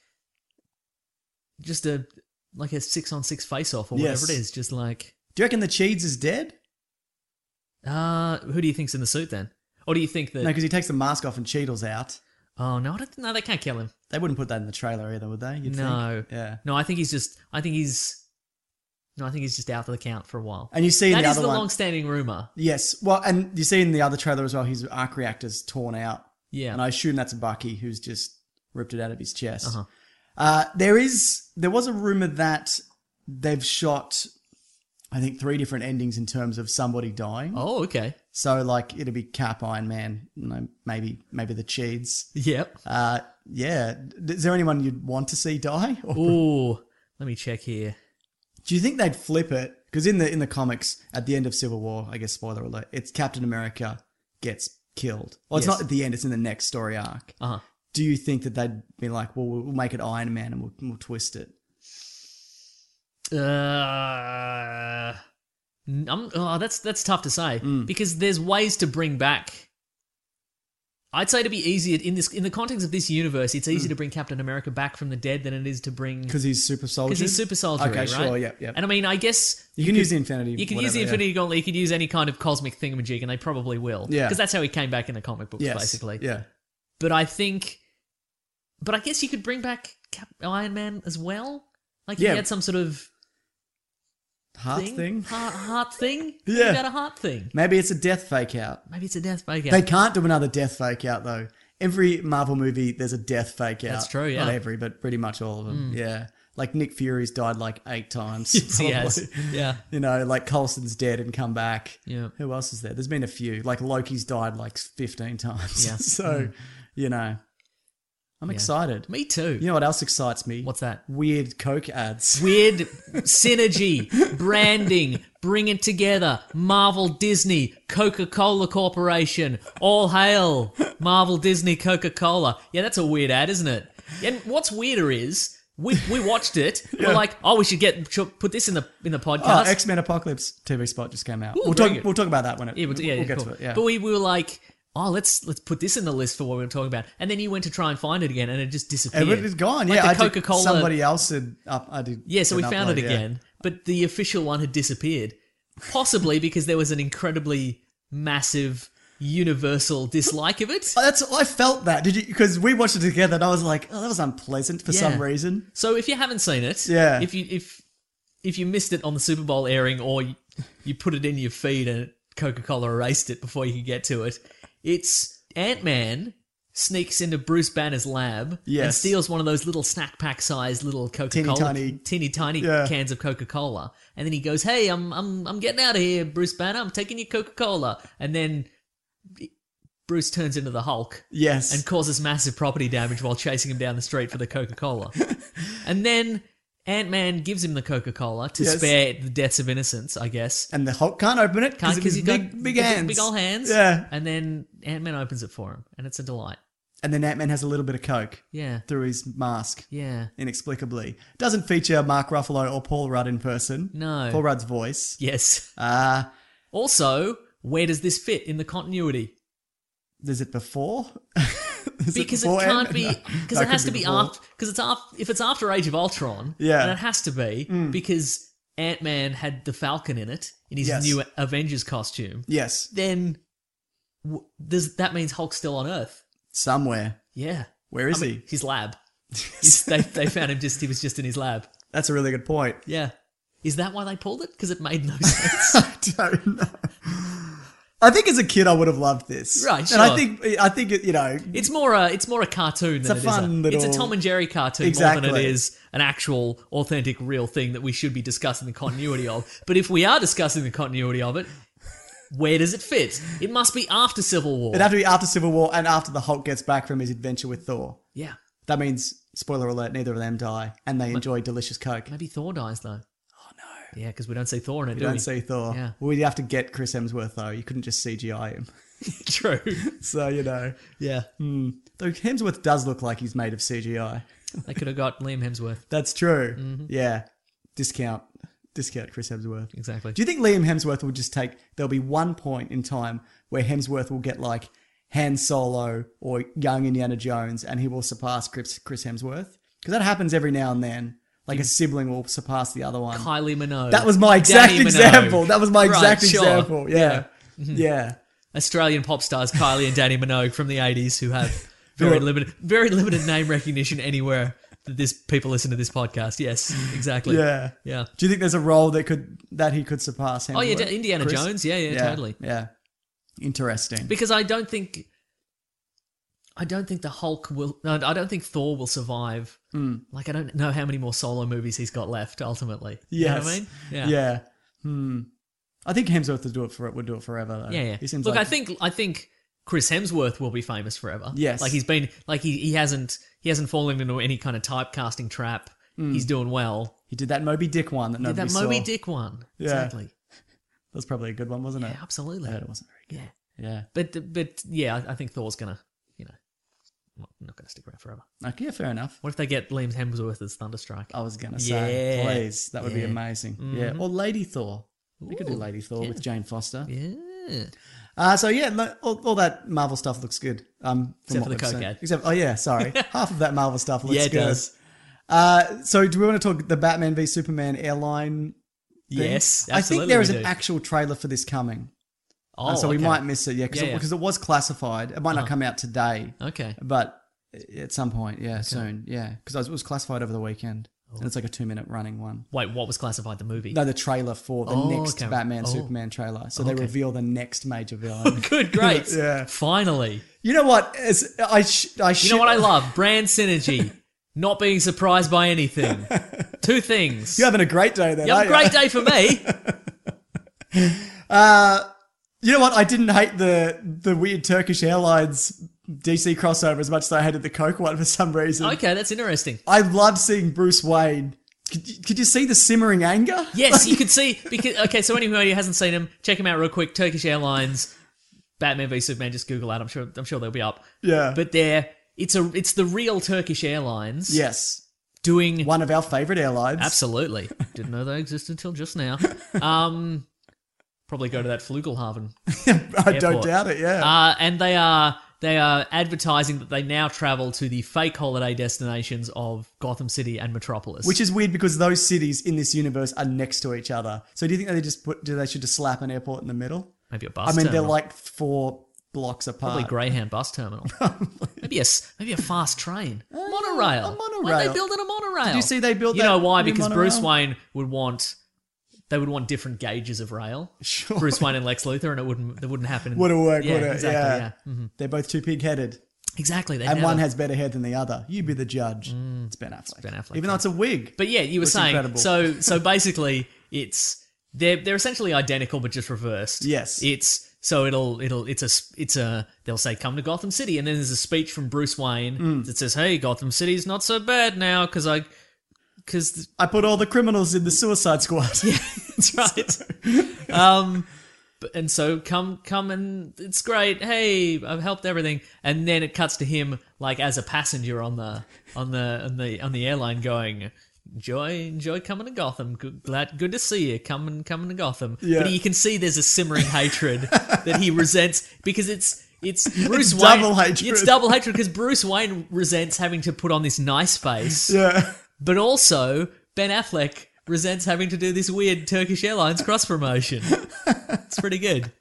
just a, like a six on six face off or Yes. whatever it is. Just like, Do you reckon the Cheeds is dead? uh, who do you think's in the suit then? Or do you think that, No, because he takes the mask off and Cheadle's out. oh, no, I don't, no, they can't kill him. They wouldn't put that in the trailer either, would they? You'd No. Think? Yeah. No, I think he's just, I think he's, no, I think he's just out of the count for a while. And you see in That the is other the one- long-standing rumor. Yes. Well, and you see in the other trailer as well, his arc reactor's torn out. Yeah. And I assume that's Bucky who's just ripped it out of his chest. Uh-huh. Uh, there is, there was a rumor that they've shot, I think, three different endings in terms of somebody dying. Oh, okay. So, like, it'll be Cap, Iron Man, you know, maybe, maybe the Cheeds. Yep. Uh, yeah. Is there anyone you'd want to see die? Or Ooh, let me check here. do you think they'd flip it? Because in the in the comics, at the end of Civil War, I guess spoiler alert, it's Captain America gets killed. Well, it's Yes. not at the end; it's in the next story arc. Uh-huh. Do you think that they'd be like, "Well, we'll make it Iron Man and we'll, we'll twist it"? Uh, I'm, oh, that's that's tough to say Mm. because there's ways to bring back. I'd say to be easier in this in the context of this universe, it's easier to bring Captain America back from the dead than it is to bring Because he's super soldier. because he's super soldier. Okay, right? sure, yeah, yeah. And I mean, I guess You can could- use the Infinity You can use whatever, the yeah. Infinity Gauntlet. You could use any kind of cosmic thingamajig, and they probably will. Yeah. because that's how he came back in the comic books, Yes, basically. yeah. But I think, but I guess you could bring back Cap- Iron Man as well. Like he Yeah. had some sort of Heart thing, thing. heart, heart thing. Yeah. Think about a heart thing. Maybe it's a death fake out. Maybe it's a death fake out. They can't do another death fake out though. every Marvel movie, there's a death fake out. That's true, yeah. Not every, but pretty much all of them. Mm. Yeah. Like Nick Fury's died like eight times. Yes, he has. Yeah. You know, like Coulson's dead and come back. Yeah. Who else is there? There's been a few. Like Loki's died like fifteen times. Yeah. so, mm. you know, I'm yeah. excited. Me too. You know what else excites me? What's that? Weird Coke ads. Weird synergy, branding, bring it together. Marvel, Disney, Coca-Cola Corporation. All hail Marvel, Disney, Coca-Cola. Yeah, that's a weird ad, isn't it? And what's weirder is we we watched it. yeah. We're like, oh, we should get should put this in the in the podcast. Oh, X-Men Apocalypse T V spot just came out. Ooh, we'll talk. We'll talk about that when it. Yeah, we'll, yeah, we'll get cool. to it. Yeah. But we, we were like, oh, let's let's put this in the list for what we were talking about. And then you went to try and find it again, and it just disappeared. It's gone. Like yeah, the I did, Coca-Cola. Somebody else had. Up, I did. Yeah, so we found upload, it again, yeah. But the official one had disappeared, possibly because there was an incredibly massive universal dislike of it. Oh, that's I felt that. Did you? Because we watched it together, and I was like, oh, that was unpleasant for yeah. some reason. So if you haven't seen it, yeah. if you if if you missed it on the Super Bowl airing, or you, you put it in your feed and Coca-Cola erased it before you could get to it, it's Ant-Man sneaks into Bruce Banner's lab yes. and steals one of those little snack pack sized little Coca-Cola, teeny tiny, teeny tiny yeah. cans of Coca-Cola, and then he goes, "Hey, I'm I'm I'm getting out of here, Bruce Banner. I'm taking your Coca-Cola," and then Bruce turns into the Hulk, yes, and causes massive property damage while chasing him down the street for the Coca-Cola, and then Ant-Man gives him the Coca-Cola to yes. spare the deaths of innocence, I guess. And the Hulk can't open it because he's big, got big hands. Big old hands. Yeah. And then Ant-Man opens it for him, and it's a delight. And then Ant-Man has a little bit of Coke. Yeah. Through his mask. Yeah. Inexplicably. Doesn't feature Mark Ruffalo or Paul Rudd in person. No. Paul Rudd's voice. Yes. Uh, also, where does this fit in the continuity? Is it before? Is because it, it can't Ant- be because no, it has to be, be before. after because it's after if it's after Age of Ultron, yeah, and it has to be mm. because Ant-Man had the Falcon in it in his yes. new Avengers costume. Yes, then w- does that means Hulk's still on Earth somewhere? Yeah, where is I mean, he? His lab. He's, they they found him just he was just in his lab. That's a really good point. Yeah, is that why they pulled it? Because it made no sense. I don't know. I think as a kid I would have loved this, right? Sure. And I think I think it, you know, it's more a it's more a cartoon it's than a it fun is a, little. It's a Tom and Jerry cartoon exactly. more than it is an actual, authentic, real thing that we should be discussing the continuity of. But if we are discussing the continuity of it, where does it fit? It must be after Civil War. It'd have to be after Civil War and after the Hulk gets back from his adventure with Thor. Yeah, that means spoiler alert: neither of them die, and they but enjoy delicious Coke. Maybe Thor dies though. Yeah, because we don't see Thor in it, we do don't we? see Thor. Yeah. Well, we'd have to get Chris Hemsworth, though. You couldn't just C G I him. True. So, you know. Yeah. Hmm. Though Hemsworth does look like he's made of C G I. They could have got Liam Hemsworth. That's true. Mm-hmm. Yeah. Discount. Discount Chris Hemsworth. Exactly. Do you think Liam Hemsworth will just take... There'll be one point in time where Hemsworth will get, like, Han Solo or young Indiana Jones and he will surpass Chris, Chris Hemsworth? Because that happens every now and then. Like a sibling will surpass the other one. Kylie Minogue. That was my exact Danny example. Minogue. That was my exact right, sure. example. Yeah. Yeah. Mm-hmm. yeah. Australian pop stars Kylie and Danny Minogue from the eighties who have very limited very limited name recognition anywhere that this people listen to this podcast. Yes, exactly. Yeah. Yeah. Do you think there's a role that could that he could surpass Hemsworth? Oh yeah, Indiana Chris? Jones. Yeah, yeah, yeah, totally. Yeah. Interesting. Because I don't think I don't think the Hulk will no, I don't think Thor will survive. Mm. Like I don't know how many more solo movies he's got left ultimately. Yes. You know what I mean? Yeah. Yeah. Hmm. I think Hemsworth would do it for it would do it forever though. Yeah, yeah. He seems Look, like... I think I think Chris Hemsworth will be famous forever. Yes. Like he's been like he, he hasn't he hasn't fallen into any kind of typecasting trap. Mm. He's doing well. He did that Moby Dick one that Did nobody that saw. Moby Dick one. Yeah. Exactly. That was probably a good one, wasn't it? Yeah, absolutely. I heard it wasn't very good. Yeah. Yeah. But but yeah, I, I think Thor's gonna, you know, not, not gonna stick around forever. Okay, yeah, fair enough. What if they get Liam Hemsworth as Thunderstrike? I was gonna say, Yeah. please, that would be Yeah. amazing. Mhm. Yeah, or Lady Thor. We could do Ooh, Lady Thor yeah. with Jane Foster. Yeah. Uh, so yeah, lo- all, all that Marvel stuff looks good. Um, from Except what for the we've Coke seen. ad. Except, oh yeah, sorry, half of that Marvel stuff looks Yeah, it good. does. Uh, so do we want to talk the Batman v Superman airline? Thing? Yes, I think absolutely there is we an do. actual trailer for this coming. Oh, Uh, so we okay. might miss it, yeah, because Yeah, it, yeah. 'cause it was classified. It might not Uh-huh. come out today, Okay. but at some point, yeah, soon, yeah, because it was classified over the weekend. And it's like a two-minute running one. Wait, what was classified the movie? No, the trailer for the Oh, next okay. Batman Oh. Superman trailer. So they Okay. reveal the next major villain. Good, great. Yeah. Finally. You know what? As I sh- I You know what I love? Brand synergy. Not being surprised by anything. Two things. You're having a great day then. You have a aren't great day for me. Uh, you know what? I didn't hate the the weird Turkish Airlines D C crossover as much as I hated the Coke one for some reason. Okay, that's interesting. I loved seeing Bruce Wayne. Could you, could you see the simmering anger? Yes, you could see. Because okay, so anyone who hasn't seen him, check him out real quick. Turkish Airlines, Batman v Superman. Just Google that. I'm sure. I'm sure they'll be up. Yeah. But they're it's a it's the real Turkish Airlines. Yes. Doing one of our favorite airlines. Absolutely. Didn't know they existed until just now. Um, probably go to that Flugelhaven. I don't doubt it. Yeah. Uh, and they are they are advertising that they now travel to the fake holiday destinations of Gotham City and Metropolis. Which is weird because those cities in this universe are next to each other. So do you think they just put? Do they should just slap an airport in the middle? Maybe a bus. I mean, terminal. they're like four blocks apart. Probably Greyhound bus terminal. maybe a s- maybe a fast train, monorail. a monorail. Why are they building a monorail? Did you see they built You that know why? new Because monorail? Bruce Wayne would want. They would want different gauges of rail. Sure. Bruce Wayne and Lex Luthor, and it wouldn't. It wouldn't happen. Would it work? Yeah, would it? exactly. Yeah. Yeah. Mhm. They're both too pig-headed. Exactly. They And never- one has better hair than the other. You be the judge. it's Ben Affleck. Ben Affleck, Even though it's a wig. But yeah, you were It's saying incredible. so. So basically, it's they're they're essentially identical, but just reversed. Yes. It's so it'll it'll it's a it's a they'll say come to Gotham City, and then there's a speech from Bruce Wayne Mm. that says, "Hey, Gotham City's not so bad now because I because I put all the criminals in the Suicide Squad. Yeah, that's right. um, but, and so come, come, and it's great. Hey, I've helped everything. And then it cuts to him like as a passenger on the on the on the on the airline, going, "Enjoy, enjoy coming to Gotham. Good, glad, good to see you. Coming, coming to Gotham." Yeah. But you can see there's a simmering hatred that he resents because it's. It's Bruce It's Wayne. double hatred. It's double hatred because Bruce Wayne resents having to put on this nice face. Yeah. But also, Ben Affleck resents having to do this weird Turkish Airlines cross promotion. It's pretty good.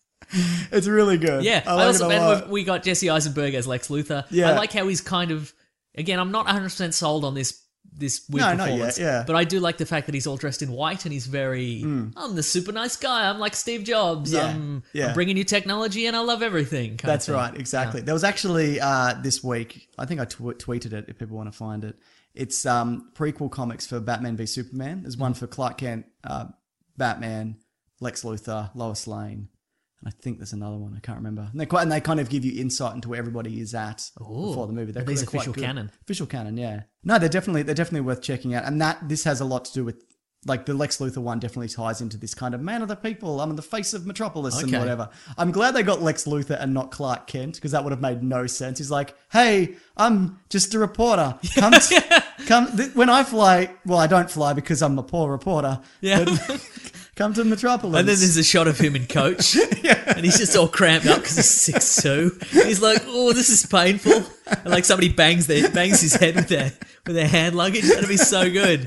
It's really good. Yeah. I I like also, it a and lot. we've- we got Jesse Eisenberg as Lex Luthor. Yeah. I like how he's kind of, again, I'm not one hundred percent sold on this this weird No, not yet, performance. yeah. But I do like the fact that he's all dressed in white and he's very, I'm the super nice guy. I'm like Steve Jobs. Hmm. Yeah, I'm, yeah. I'm bringing you technology and I love everything. kind of That's thing. right, exactly. There was actually uh, this week, I think I tw- tweeted it if people want to find it. It's um, prequel comics for Batman v Superman. There's one for Clark Kent, uh, Batman, Lex Luthor, Lois Lane, and I think there's another one. I can't remember. And they, quite, and they kind of give you insight into where everybody is at Ooh. before the movie. They're, Are these they're quite official good. canon? Official canon, yeah. No, they're definitely they're definitely worth checking out. And that this has a lot to do with. Like, the Lex Luthor one definitely ties into this kind of man of the people, I'm the face of Metropolis and Okay. whatever. I'm glad they got Lex Luthor and not Clark Kent, because that would have made no sense. He's like, hey, I'm just a reporter. Come, to, come. Th- when I fly, well, I don't fly because I'm a poor reporter. Yeah. But come to Metropolis. And then there's a shot of him in coach, and he's just all cramped up because he's six two. He's like, "Oh, this is painful." And like somebody bangs their bangs his head with their with their hand luggage. That'd be so good.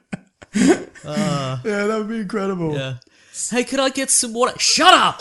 Uh, yeah, that would be incredible. yeah. Hey, could I get some water? Shut up.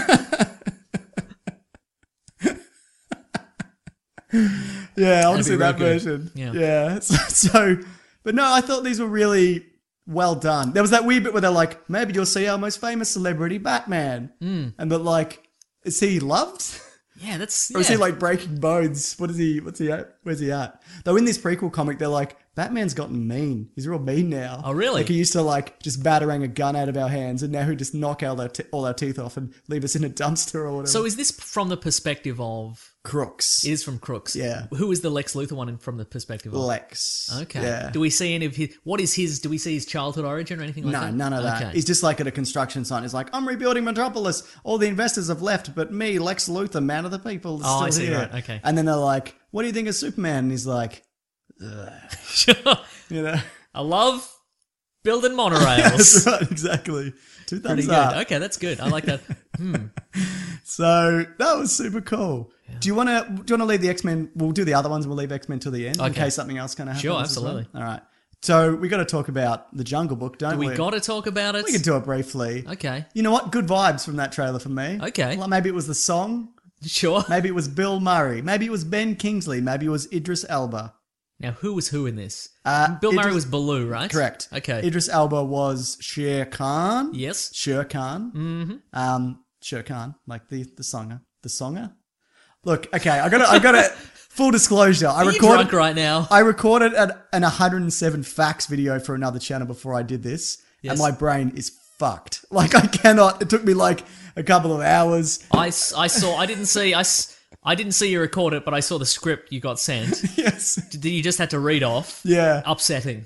Yeah, I want That'd to see be real that good. version. Yeah. Yeah. So, so, but no, I thought these were really well done. There was that weird bit where they're like, maybe you'll see our most famous celebrity, Batman. Mm. And but like, is he loved? Yeah, that's. Or is yeah. he like breaking bones? What is he? What's he at? Where's he at? Though in this prequel comic, they're like, Batman's gotten mean. He's real mean now. Oh, really? Like he used to like just batarang a gun out of our hands, and now he just knock all our, t- all our teeth off and leave us in a dumpster or whatever. So is this from the perspective of Crooks. It is from Crooks. Yeah. Who is the Lex Luthor one in- from the perspective of? Lex. Okay. Yeah. Do we see any of his? What is his? Do we see his childhood origin or anything like No, that? none of that. Okay. He's just like at a construction site. He's like, I'm rebuilding Metropolis. All the investors have left, but me, Lex Luthor, man of the people, is Oh, still I see, here. right, okay. And then they're like, what do you think of Superman? And he's like, Sure. you know. I love building monorails. That's right, exactly. Two thumbs Pretty good. up. Okay, that's good. I like that. Hmm. So that was super cool. Do you want to? Do you want to leave the X Men? We'll do the other ones. We'll leave X Men till the end in Okay. case something else kind of happens. Sure, as well. absolutely. All right. So we got to talk about the Jungle Book, don't Do we? we got to talk about it? We can do it briefly. Okay. You know what? Good vibes from that trailer for me. Okay. Like maybe it was the song. Sure. Maybe it was Bill Murray. Maybe it was Ben Kingsley. Maybe it was Idris Elba. Now, who was who in this? Uh, Bill Murray Idris- was Baloo, right? Correct. Okay. Idris Elba was Shere Khan. Yes. Shere Khan. Mm-hmm. Um, Shere Khan, like the the songer, the songer. Look, okay, I got I got a full disclosure. I Are you recorded drunk right now? I recorded an, an one hundred seven facts video for another channel before I did this, Yes. and my brain is fucked. Like I cannot. It took me like a couple of hours. I, s- I saw. I didn't see. I, s- I didn't see you record it, but I saw the script you got sent. Yes. That you just had to read off. Yeah. Upsetting.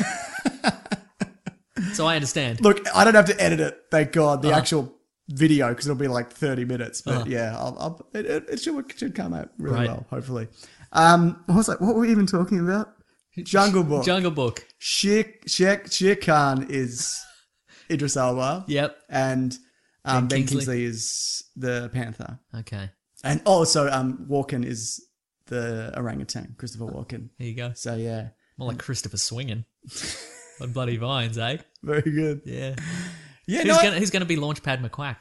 So I understand. Look, I don't have to edit it. Thank God. The Uh-huh. actual video, because it'll be like thirty minutes. But Uh-huh. yeah, I'll, I'll, it, it, it should it should come out really Right. well. Hopefully. Um, what was that? What were we even talking about? Jungle Book. Jungle Book. Shere, Shere, Shere Khan is Idris Elba. Yep. And um, Ben Ben Kingsley. Kingsley is the Panther. Okay. And also, um, Walken is the orangutan, Christopher Walken. There you go. So yeah, More like Christopher swinging on bloody vines, eh? very good. Yeah. Yeah, Who's no, I- gonna Who's gonna be Launchpad McQuack?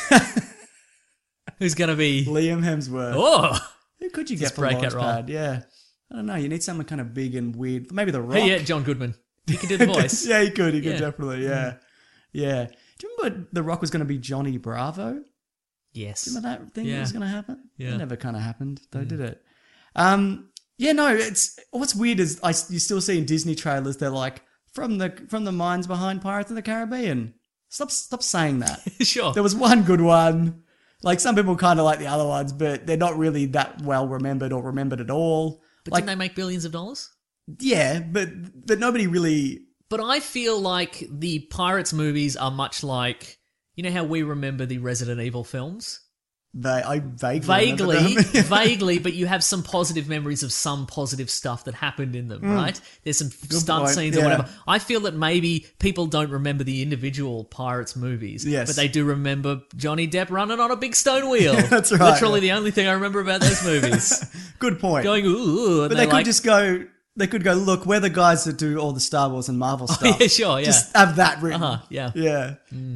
Who's gonna be? Liam Hemsworth. Oh, Who could you Just get for break it Launchpad? Yeah, I don't know. You need someone kind of big and weird. Maybe The Rock. hey, yeah, John Goodman. He can do the voice. yeah, he could. He could Yeah. definitely. Yeah, yeah. Do you remember The Rock was going to be Johnny Bravo? Yes. Remember that thing that Yeah. was going to happen? Yeah. It never kind of happened, though, did it? Um, yeah, no. It's what's weird is I you still see in Disney trailers they're like from the from the minds behind Pirates of the Caribbean. Stop stop saying that. Sure. There was one good one. Like some people kind of like the other ones, but they're not really that well remembered or remembered at all. But like didn't they make billions of dollars? yeah, but but nobody really. But I feel like the Pirates movies are much like, you know how we remember the Resident Evil films? They I vaguely remember Vaguely, them. vaguely, but you have some positive memories of some positive stuff that happened in them, right? There's some stunt point, scenes or yeah. whatever. I feel that maybe people don't remember the individual Pirates movies, Yes. but they do remember Johnny Depp running on a big stone wheel. That's right, Literally yeah. the only thing I remember about those movies. Good point. Going, ooh, and but they could like, just go. They could go. Look, we're the guys that do all the Star Wars and Marvel stuff. yeah, sure, yeah. Just have that written. Uh-huh, yeah. Yeah.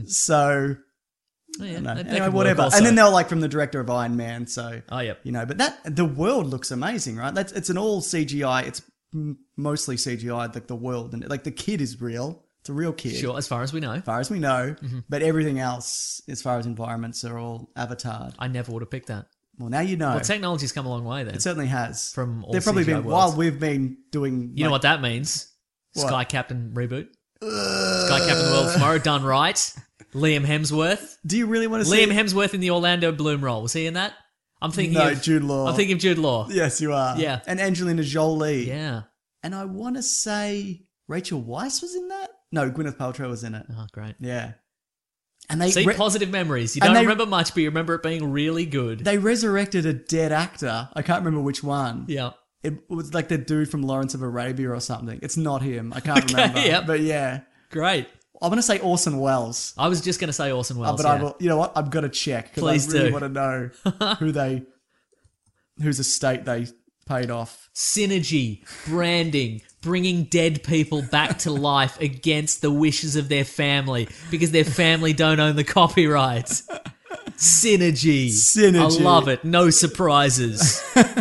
So. Oh, yeah, I don't know. that- that Anyway, could work whatever. also. And then they're like from the director of Iron Man. So. Oh, yep. You know, but that the world looks amazing, right? That's it's an all C G I. It's m- mostly C G I. Like the world and like the kid is real. It's a real kid. Sure, as far as we know. As far as we know, Mm-hmm. but everything else, as far as environments, are all avatared. I never would have picked that. Well, now you know. Well, technology's come a long way then. It certainly has. From all They've probably C G I been worlds. while we've been doing. You know what that means? What? Sky Captain reboot. Sky Captain World Tomorrow done right. Liam Hemsworth. Do you really want to Liam see? Hemsworth in the Orlando Bloom role. Was he in that? I'm thinking No, of Jude Law. I'm thinking of Jude Law. Yes, you are. Yeah. And Angelina Jolie. Yeah. And I want to say Rachel Weisz was in that. No, Gwyneth Paltrow was in it. Oh, great. Yeah. And they See, re- positive memories. You and don't they- remember much, but you remember it being really good. they resurrected a dead actor. I can't remember which one. yeah. It was like the dude from Lawrence of Arabia or something. It's not him. I can't Okay, remember. yeah. But yeah. Great. I'm going to say Orson Welles. I was just going to say Orson Uh, Welles. but I yeah. will, you know what? I've got to check because Please I really do. want to know who they, whose estate they paid off. Synergy, branding, bringing dead people back to life against the wishes of their family because their family don't own the copyright. Synergy. Synergy. I love it. No surprises.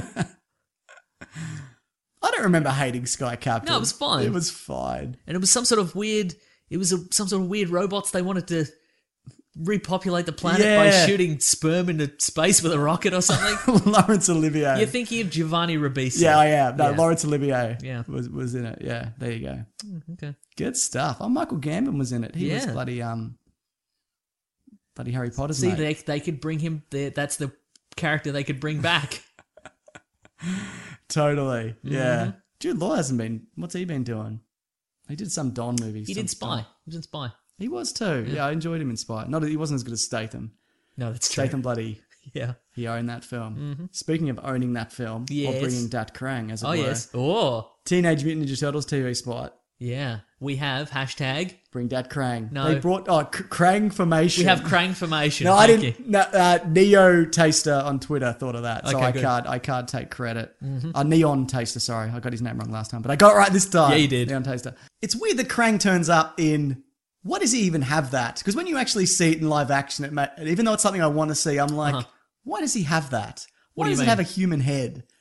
I don't remember hating Sky Captain. No, it was fine. It was fine. And it was some sort of weird, it was a, some sort of weird robots. They wanted to repopulate the planet by Yeah. shooting sperm into space with a rocket or something. Laurence Olivier. You're thinking of Giovanni Ribisi. Yeah, I am. No, Yeah. Laurence Olivier Yeah. was, was in it. Yeah, there you go. Okay. Good stuff. Oh, Michael Gambon was in it. He was Yeah. bloody, um, bloody Harry Potter's See, mate. they, they could bring him, there. That's the character they could bring back. Totally. Yeah. Mm-hmm. Jude Law hasn't been, what's he been doing? He did some Don movies. He some did Spy. Don- He was in Spy. He was too. Yeah. I enjoyed him in Spy. Not, he wasn't as good as Statham. No, that's true. Statham bloody, Yeah. he owned that film. Speaking of owning that film, Yes. or bringing Dat Krang, as it Oh, were. yes. Oh, Teenage Mutant Ninja Turtles T V spot. yeah. We have hashtag. Bring Dat Krang. No. They brought, oh, K- Krang Formation. We have Krang Formation. No, I Thank didn't. you. No, uh, Neo Taster on Twitter thought of that, so Okay, I good. can't. I can't take credit. Uh, Neon Taster. Sorry, I got his name wrong last time, but I got it right this time. Yeah, you did. Neon Taster. It's weird that Krang turns up in. What does he even have that? Because when you actually see it in live action, it ma- even though it's something I want to see, I'm like, Uh-huh. why does he have that? Why What do you does mean? it have a human head?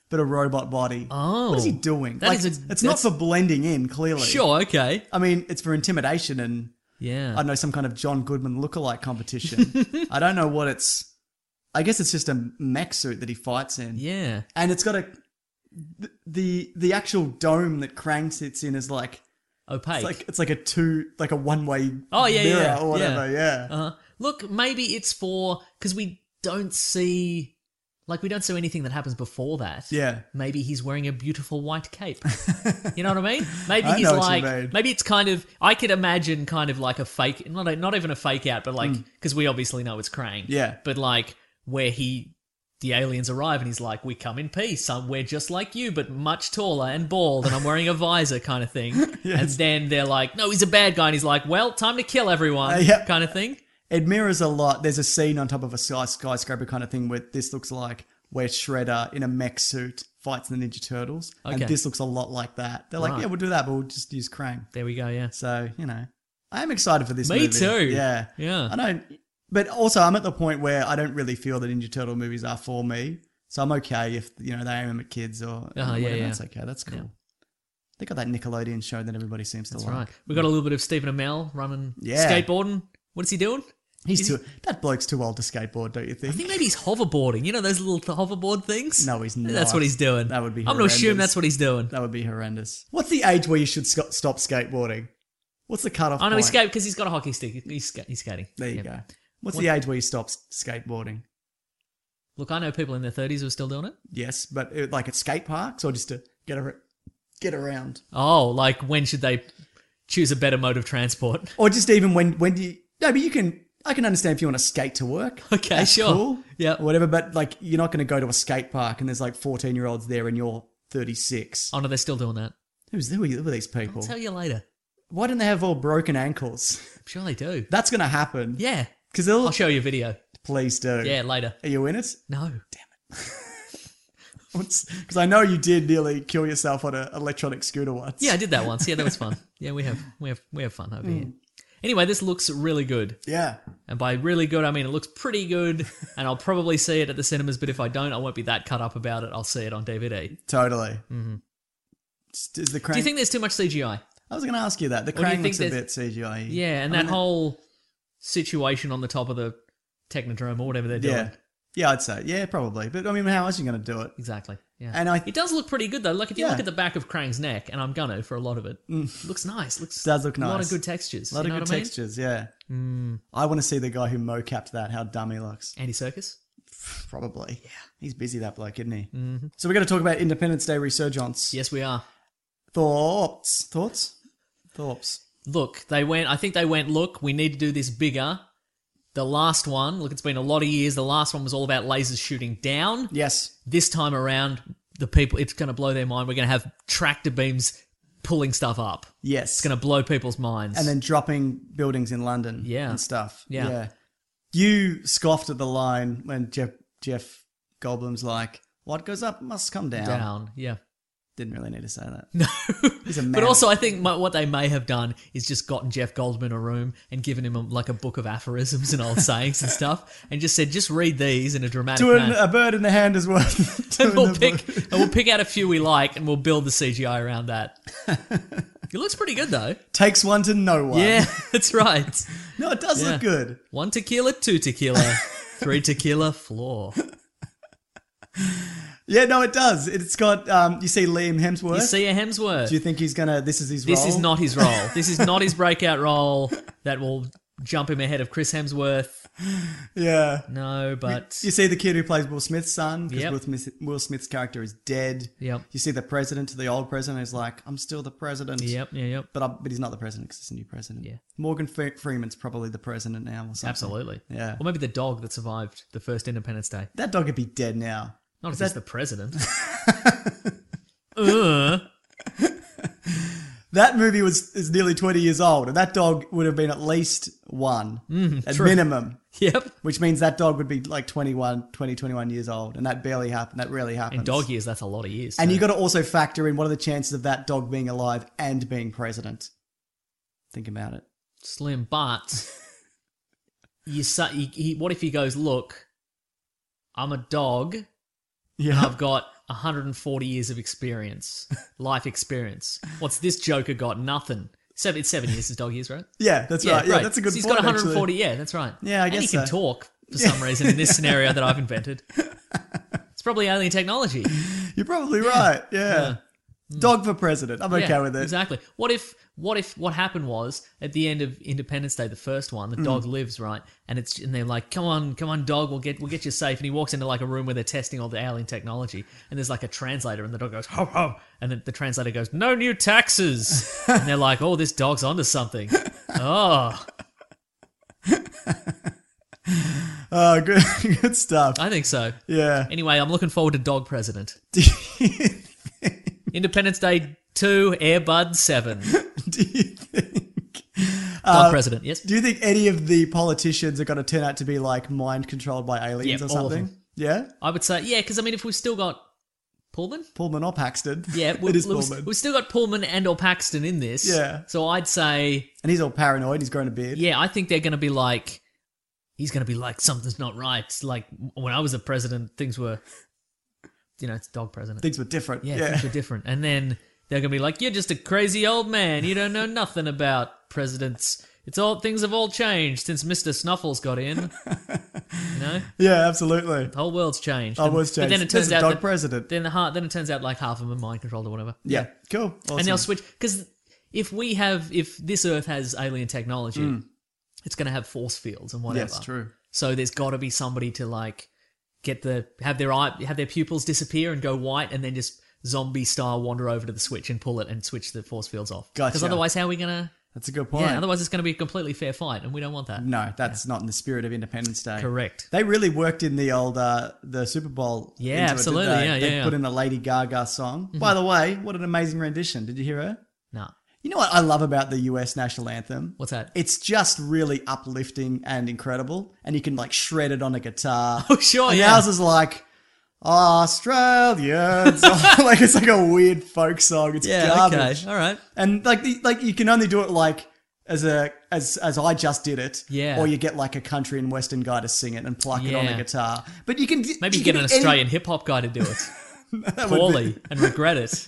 but a robot body. Oh. What is he doing? That like, is a- it's not that's- for blending in, clearly. Sure, okay. I mean, it's for intimidation and, Yeah. I don't know, some kind of John Goodman lookalike competition. I don't know what it's... I guess it's just a mech suit that he fights in. Yeah. And it's got a... The, the, the actual dome that Krang sits in is like... Opaque. It's like, it's like a two... Like a one-way Oh, yeah, mirror yeah. or whatever, yeah. Uh-huh. Look, maybe it's for... Because we don't see... Like, we don't see anything that happens before that. Yeah. Maybe he's wearing a beautiful white cape. You know what I mean? Maybe I he's know what you like... mean. Maybe it's kind of... I could imagine kind of like a fake... Not, a, not even a fake out, but like... Because we obviously know it's Krang. Yeah. But like, where he... The aliens arrive and he's like, we come in peace. I'm, we're just like you, but much taller and bald, and I'm wearing a visor kind of thing. Yes. And then they're like, no, he's a bad guy. And he's like, well, time to kill everyone Uh, yeah. kind of thing. It mirrors a lot. There's a scene on top of a sky, skyscraper kind of thing where this looks like where Shredder in a mech suit fights the Ninja Turtles. Okay. And this looks a lot like that. They're like, Right. yeah, we'll do that, but we'll just use Krang. There we go, yeah. So, you know, I am excited for this Me movie. too. Yeah. Yeah. I don't, but also I'm at the point where I don't really feel that Ninja Turtle movies are for me. So I'm okay if, you know, they aim them at kids or yeah, whatever. yeah. That's okay. That's cool. Yeah. They got that Nickelodeon show that everybody seems to That's like. right. We got a little bit of Stephen Amell running Yeah. skateboarding. What is he doing? He's Is too, that bloke's too old to skateboard, don't you I think? think maybe he's hoverboarding. You know those little th- hoverboard things? No, he's I think not. That's what he's doing. That would be I'm going to assume horrendous. that's what he's doing. That would be horrendous. What's the age where you should sc- stop skateboarding? What's the cutoff I know point? he's skating because he's got a hockey stick. He's, ska- he's skating. There you Yeah. go. What's What- the age where you stop s- skateboarding? Look, I know people in their thirties who are still doing it. Yes, but uh, like at skate parks or just to get ar- get around, Oh, like when should they choose a better mode of transport? or just even when when do you? No, but you can. I can understand if you want to skate to work. Okay, That's sure. cool. Yeah. or whatever. But like, you're not going to go to a skate park and there's like fourteen year olds there and you're thirty-six. Oh, no, they're still doing that. Who's who are you- who are these people? I'll tell you later. Why don't they have all broken ankles? I'm sure they do. That's going to happen. Yeah. because they'll. I'll show you a video. Please do. Yeah, later. Are you in it? No. Because I know you did nearly kill yourself on an electronic scooter once. Yeah, I did that once. Yeah, that was fun. Yeah, we have we have we have fun over here. Anyway, this looks really good. Yeah. And by really good, I mean it looks pretty good, and I'll probably see it at the cinemas, but if I don't, I won't be that cut up about it. I'll see it on D V D. Totally. Mm-hmm. Is the Krang... Do you think there's too much C G I? I was going to ask you that. The Or do you Krang think looks a there's- bit C G I. Yeah, and I that mean, whole situation on the top of the Technodrome or whatever they're doing. Yeah. Yeah, I'd say. Yeah, probably. But I mean, how else are you going to do it? Exactly. Yeah. And I- it does look pretty good though. Like if you Yeah. look at the back of Krang's neck, and I'm gonna for a lot of it, it looks nice. Looks It does look a lot nice. of good textures. A lot you know of good what I mean? textures, yeah. I want to see the guy who mocapped that, how dumb he looks. Andy Serkis. Probably. Yeah. He's busy, that bloke, isn't he? Mm-hmm. So we're going to talk about Independence Day Resurgence. Yes, we are. Thoughts? Thoughts? Thoughts. Look, they went. I think they went. Look, we need to do this bigger. The last one, look, it's been a lot of years. The last one was all about lasers shooting down. Yes. This time around, the people, it's going to blow their mind. We're going to have tractor beams pulling stuff up. Yes. It's going to blow people's minds. And then dropping buildings in London Yeah. and stuff. Yeah. You scoffed at the line when Jeff Jeff Goldblum's like, what goes up must come down. down. Yeah. Didn't really need to say that. No. He's a man. But also, I think my, what they may have done is just gotten Jeff Goldblum in a room and given him a, like a book of aphorisms and old sayings and stuff, and just said, just read these in a dramatic Two in, manner. a bird in the hand is worth. two And in we'll the pick, bush. and we'll pick out a few we like, and we'll build the C G I around that. It looks pretty good, though. Takes one to know one. Yeah, that's right. No, it does Yeah. look good. One tequila, two tequila, three tequila, floor. Yeah, no, it does. It's got, um, you see Liam Hemsworth. You see a Hemsworth. Do you think he's going to, this is his This role? is not his role. This is not his breakout role that will jump him ahead of Chris Hemsworth. Yeah. No, but You see the kid who plays Will Smith's son, because Yep. Will, Smith, Will Smith's character is dead. Yep. You see the president, the old president, who's like, I'm still the president. Yep, yeah, yep. But, I, but he's not the president because it's a new president. Yeah. Morgan Fre- Freeman's probably the president now or something. Absolutely. Yeah. Or maybe the dog that survived the first Independence Day. That dog could be dead now. Not if Is he's that- the president. uh. That movie was is nearly twenty years old, and that dog would have been at least one, at true. minimum. Yep. Which means that dog would be like twenty-one, twenty, twenty-one years old, and that barely happened. That rarely happens. In dog years, that's a lot of years. And so- you got to also factor in what are the chances of that dog being alive and being president. Think about it. Slim, but you say, he, he, what if he goes, look, I'm a dog, Yeah. and I've got one hundred forty years of experience, life experience. What's this Joker got? Nothing. Seven, it's seven years his dog years, right? Yeah, that's right. Yeah, that's a good so he's point, got one hundred forty, actually. yeah, that's right. Yeah, I and guess he can so. talk for some reason in this scenario that I've invented. It's probably alien technology. You're probably right. Yeah. Dog for president. I'm okay Yeah, with it. Exactly. What if what if what happened was at the end of Independence Day, the first one, the Mm. dog lives, right? And it's and they're like, "Come on, come on, dog, we'll get we'll get you safe." And he walks into like a room where they're testing all the alien technology, and there's like a translator, and the dog goes, "Ho ho," and then the translator goes, "No new taxes," and they're like, "Oh, this dog's onto something." Oh, Oh, good, good stuff. I think so. Yeah. Anyway, I'm looking forward to Dog President. Independence Day two, Airbud seven. Do you think? Dog uh, President, yes. Do you think any of the politicians are going to turn out to be like mind controlled by aliens Yeah, or all of something? them. Yeah. I would say, yeah, because I mean, if we've still got Pullman, Pullman or Paxton. yeah, it we've, is we've, Pullman. we've still got Pullman and or Paxton in this. Yeah. So I'd say, And he's all paranoid. He's growing a beard. yeah, I think they're going to be like, he's going to be like, something's not right. Like when I was a president, things were, you know, it's dog president. Things were different. Yeah, Yeah. things were different. And then they're going to be like, you're just a crazy old man. You don't know nothing about presidents. It's all, things have all changed since Mister Snuffles got in. You know? Yeah, absolutely. The whole world's changed. Whole And- world's But then changed. it turns There's a out dog that, president. Then the heart, then it turns out like half of them are mind controlled or whatever. Yeah. Cool. Awesome. And they'll switch because if we have, if this Earth has alien technology, it's going to have force fields and whatever. Yes, true. So there's got to be somebody to like get the have their eye have their pupils disappear and go white, and then just zombie style wander over to the switch and pull it and switch the force fields off. Gotcha. Because otherwise, how are we gonna? That's a good point. Yeah. Otherwise, it's going to be a completely fair fight, and we don't want that. No, that's not in the spirit of Independence Day. Correct. They really worked in the old uh, the Super Bowl. Yeah, into it, didn't absolutely. they? Yeah, they yeah, put yeah. in a Lady Gaga song. By the way, what an amazing rendition! Did you hear her? No. You know what I love about the U S national anthem? What's that? It's just really uplifting and incredible, and you can like shred it on a guitar. Oh, sure, and yeah. ours is like Australians, like it's like a weird folk song. It's Yeah. garbage. Okay. All right. And like the, like you can only do it like as a as as I just did it. Yeah. Or you get like a country and western guy to sing it and pluck it on Yeah. a guitar. But you can Maybe you can get an any- Australian hip hop guy to do it that would poorly be- and regret it.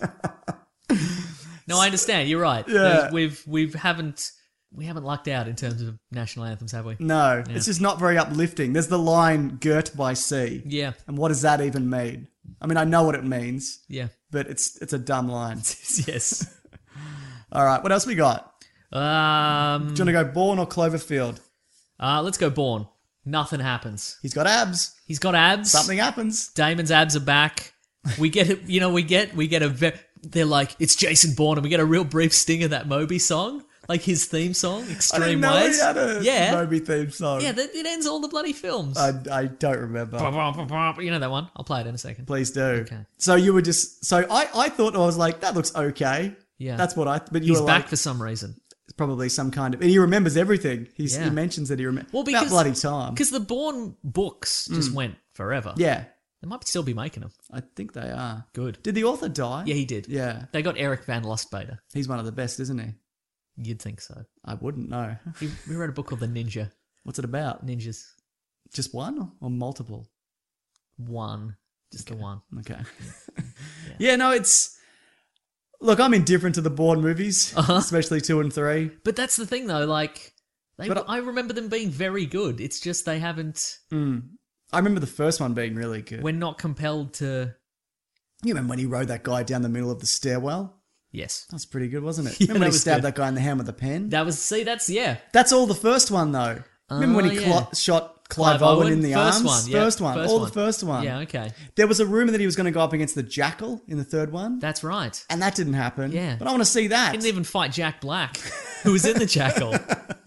No, I understand. You're right. Yeah. There's- We've we've haven't we haven't lucked out in terms of national anthems, have we? No, Yeah. it's just not very uplifting. There's the line "girt by sea." Yeah. And what does that even mean? I mean, I know what it means, Yeah. but it's it's a dumb line. Yes. All right, what else we got? Um. Do you want to go Bourne or Cloverfield? Uh, let's go Bourne. Nothing happens. He's got abs. He's got abs. Something happens. Damon's abs are back. We get it. You know, we get we get a. Ve- they're like it's Jason Bourne, and we get a real brief sting of that Moby song, like his theme song, I Extreme didn't know Ways. he had a yeah, Moby theme song. yeah. That, it ends all the bloody films. I, I don't remember. You know that one? I'll play it in a second. Please do. Okay. So you were just so I I thought I was like that looks okay. Yeah. That's what I. But you He's were back like for some reason. it's probably some kind of. And he remembers everything. He's, Yeah. He mentions that he remembers. Well, because about bloody time. Because the Bourne books just went forever. Yeah, They might still be making them. I think they are. Good. Did the author die? Yeah, he did. Yeah, They got Eric Van Lustbader. he's one of the best, isn't he? You'd think so. I wouldn't know. He, we read a book called The Ninja. What's it about? Ninjas. Just one or multiple? One. Just the one. Okay. yeah. no, it's. Look, I'm indifferent to the Bourne movies, Uh-huh. especially two and three. But that's the thing, though. Like, they, But I, remember them being very good. It's just they haven't. I remember the first one being really good. We're not compelled to. You remember when he rode that guy down the middle of the stairwell? Yes. That was pretty good, wasn't it? Yeah, remember when that he was stabbed good. that guy in the hand with a pen? That was. See, that's. Yeah. That's all the first one, though. Remember when Oh, he yeah. cl- shot Clive, Clive Owen Owen? in the First arms? one, yeah. First one. First all one. the first one. Yeah, okay. There was a rumor that he was going to go up against the Jackal in the third one. That's right. And that didn't happen. Yeah. But I want to see that. He didn't even fight Jack Black, who was in the Jackal.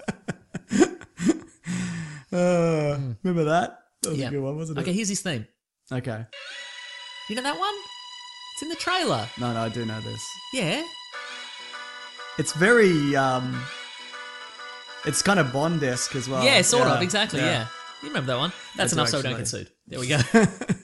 Uh, Remember that? That was Yeah. a good one, wasn't Okay, it? here's his theme. Okay. You know that one? It's in the trailer. No, no, I do know this. Yeah. It's very, um... It's kind of Bond-esque as well. yeah, sort of. Exactly, yeah. You remember that one? That's I do enough so we don't get actually. sued. There we go.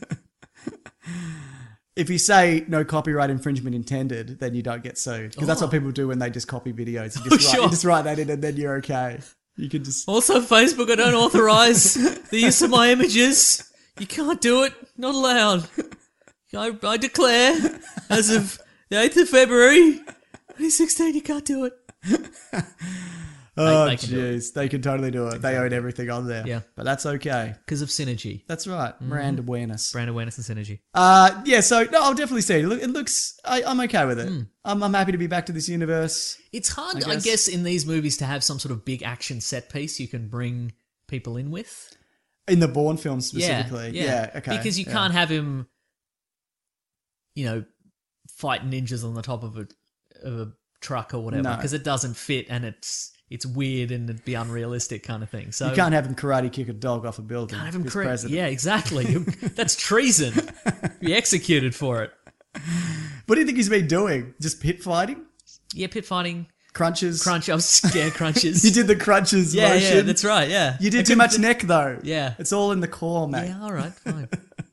If you say no copyright infringement intended, then you don't get sued. Because that's Oh. what people do when they just copy videos. You just, Oh, write, sure. you just write that in and then you're okay. You can just... Also, Facebook, I don't authorise the use of my images. You can't do it. Not allowed. You I, I declare, as of the eighth of February, twenty sixteen, you can't do it. Oh, they can do it. jeez. They can totally do it. They own everything on there. Yeah. But that's okay. Because of synergy. That's right. Brand awareness. Brand awareness and synergy. Uh, yeah, so, no, I'll definitely see it. It, look, it looks, I, I'm okay with it. Mm. I'm, I'm happy to be back to this universe. It's hard, I I guess. guess. in these movies to have some sort of big action set piece you can bring people in with. In the Bourne films specifically. Yeah, Yeah, okay. Because you yeah. can't have him, you know, fight ninjas on the top of a of a truck or whatever, No. because it doesn't fit and it's it's weird and it'd be unrealistic kind of thing. So You can't have him karate kick a dog off a building. can't have him He's correct. president. Yeah, exactly. That's treason. Be executed for it. What do you think he's been doing? Just pit fighting? Yeah, pit fighting. Crunches? Crunch. I was scared crunches. You did the crunches yeah, motion. yeah, that's right. Yeah, You I did too couldn't much think- neck though. Yeah. It's all in the core, mate. Yeah, all right, fine.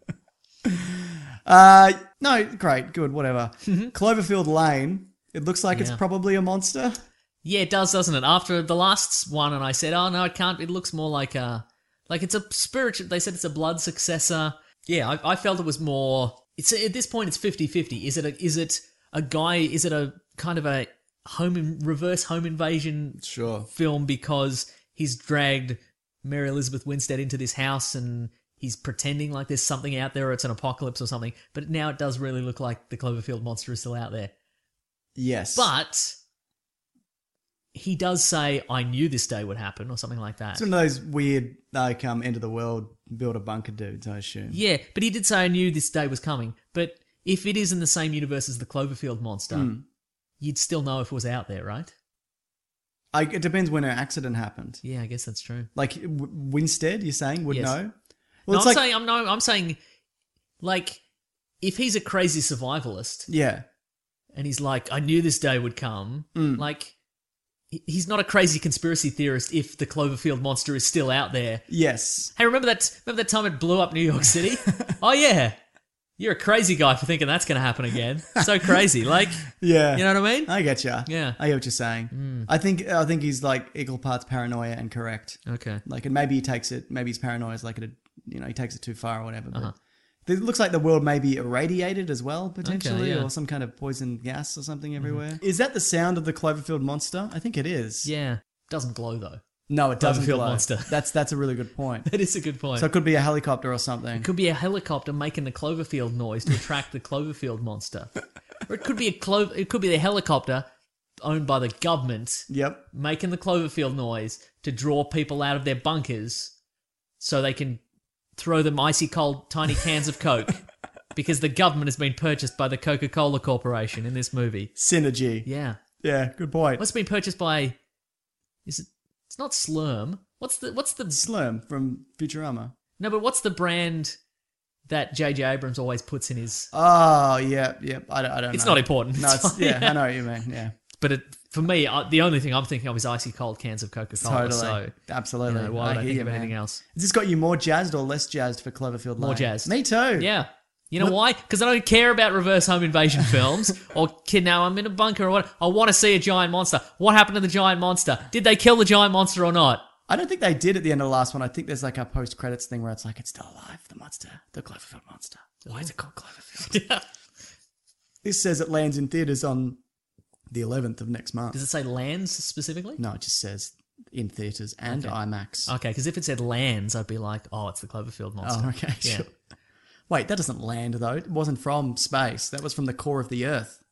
Uh, no, great, good, whatever. Cloverfield Lane. It looks like it's Yeah. probably a monster. Yeah, it does, doesn't it? After the last one, and I said, "Oh no, it can't." It looks more like a, like it's a spiritual. They said it's a blood successor. Yeah, I, I felt it was more. It's at this point, it's fifty-fifty. Is it a? Is it a guy? Is it a kind of a home in, reverse home invasion Sure. film because he's dragged Mary Elizabeth Winstead into this house and he's pretending like there's something out there or it's an apocalypse or something. But now it does really look like the Cloverfield monster is still out there. Yes. But he does say, "I knew this day would happen," or something like that. It's one of those weird, like, um, end of the world, build a bunker dudes, I assume. Yeah, but he did say, "I knew this day was coming." But if it is in the same universe as the Cloverfield monster, Mm. you'd still know if it was out there, right? I, it depends when an accident happened. Yeah, I guess that's true. Like, w- Winstead, you're saying, would Yes. know? No, Well, I'm it's like, saying, I'm no, I'm saying, like, if he's a crazy survivalist yeah. and he's like, "I knew this day would come," Mm. like, he- he's not a crazy conspiracy theorist if the Cloverfield monster is still out there. Yes. Hey, remember that? Remember that time it blew up New York City? Oh yeah, you're a crazy guy for thinking that's going to happen again. So crazy, like, Yeah. you know what I mean? I get ya. Yeah. I get what you're saying. Mm. I think I think he's like equal parts paranoia and correct. Okay. Like, and maybe he takes it. Maybe his paranoia is like a, you know, he takes it too far or whatever. But Uh-huh. it looks like the world may be irradiated as well, potentially, yeah. or some kind of poison gas or something everywhere. Is that the sound of the Cloverfield monster? I think it is. Yeah, doesn't glow though. No, it doesn't. Cloverfield glow. monster. That's that's a really good point. That is a good point. So it could be a helicopter or something. It could be a helicopter making the Cloverfield noise to attract the Cloverfield monster, or it could be a clo- It could be the helicopter owned by the government Yep. making the Cloverfield noise to draw people out of their bunkers, so they can throw them icy cold tiny cans of Coke, because the government has been purchased by the Coca-Cola Corporation in this movie. Synergy. Yeah. Yeah. Good point. What's been purchased by? Is it? It's not Slurm. What's the? What's the? Slurm from Futurama. No, but what's the brand that J J Abrams always puts in his? Oh, yeah, yeah. I don't, I don't It's know. not important. No, It's it's, fine. yeah, Yeah. I know what you mean. Yeah. But it, for me, I, the only thing I'm thinking of is icy cold cans of Coca-Cola. Totally. So, Absolutely. you know, why would I, hear think you, of man. anything else? Has this got you more jazzed or less jazzed for Cloverfield Lane? More jazzed. Me too. Yeah. You know What- why? Because I don't care about reverse home invasion films or kid. Now I'm in a bunker or what. I want to see a giant monster. What happened to the giant monster? Did they kill the giant monster or not? I don't think they did at the end of the last one. I think there's like a post credits thing where it's like, it's still alive, the monster, the Cloverfield monster. Why is it called Cloverfield? Yeah. This says it lands in theaters on the eleventh of next month. Does it say lands specifically? No, it just says in theaters and Okay. IMAX. Okay, because if it said lands, I'd be like, oh, it's the Cloverfield monster. Oh, okay, Yeah. sure. Wait, that doesn't land though. It wasn't from space. That was from the core of the Earth.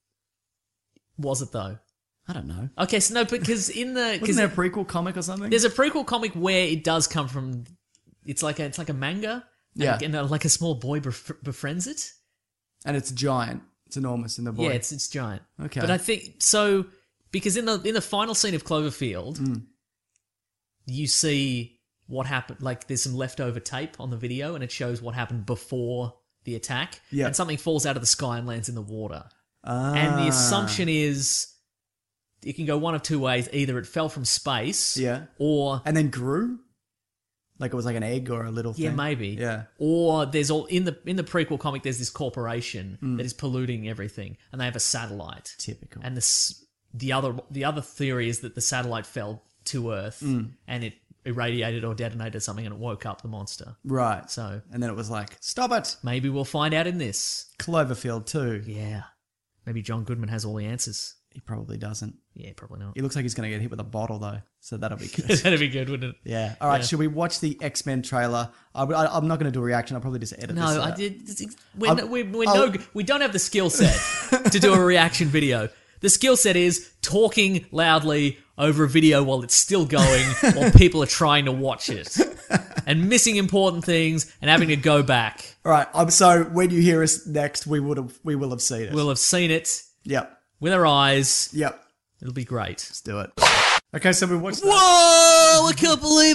Was it though? I don't know. Okay, so no, because in the Wasn't because there a prequel comic or something? there's a prequel comic where it does come from. It's like a it's like a manga. and- Yeah. and, uh, like a small boy bef- befriends it. And it's giant. It's enormous in the boy. Yeah, it's it's giant. Okay. But I think so because in the in the final scene of Cloverfield, Mm. you see what happened. Like there's some leftover tape on the video, and it shows what happened before the attack. Yeah. And something falls out of the sky and lands in the water. Ah. And the assumption is it can go one of two ways. Either it fell from space, Yeah. or And then grew? Like it was like an egg or a little yeah, thing? maybe, Yeah. Or there's all in the in the prequel comic. There's this corporation Mm. that is polluting everything, and they have a satellite. Typical. And this the other the other theory is that the satellite fell to Earth Mm. and it irradiated or detonated something and it woke up the monster. Right. So And then it was like, stop it. maybe we'll find out in this. Cloverfield too. Yeah. Maybe John Goodman has all the answers. He probably doesn't. Yeah, probably not. He looks like he's going to get hit with a bottle though, so that'll be good. That'd be good, wouldn't it? Yeah. All right. Yeah. Should we watch the X-Men trailer? I, I, I'm not going to do a reaction. I'll probably just edit No, this I out. did. We're, I'll- we're, we're I'll- no, we don't have the skill set to do a reaction video. The skill set is talking loudly over a video while it's still going, while people are trying to watch it, and missing important things and having to go back. All right. Um, so when you hear us next, we would have we will have seen it. We'll have seen it Yep. with our eyes. Yep. It'll be great. Let's do it. Okay. So we watched. Whoa! I can't believe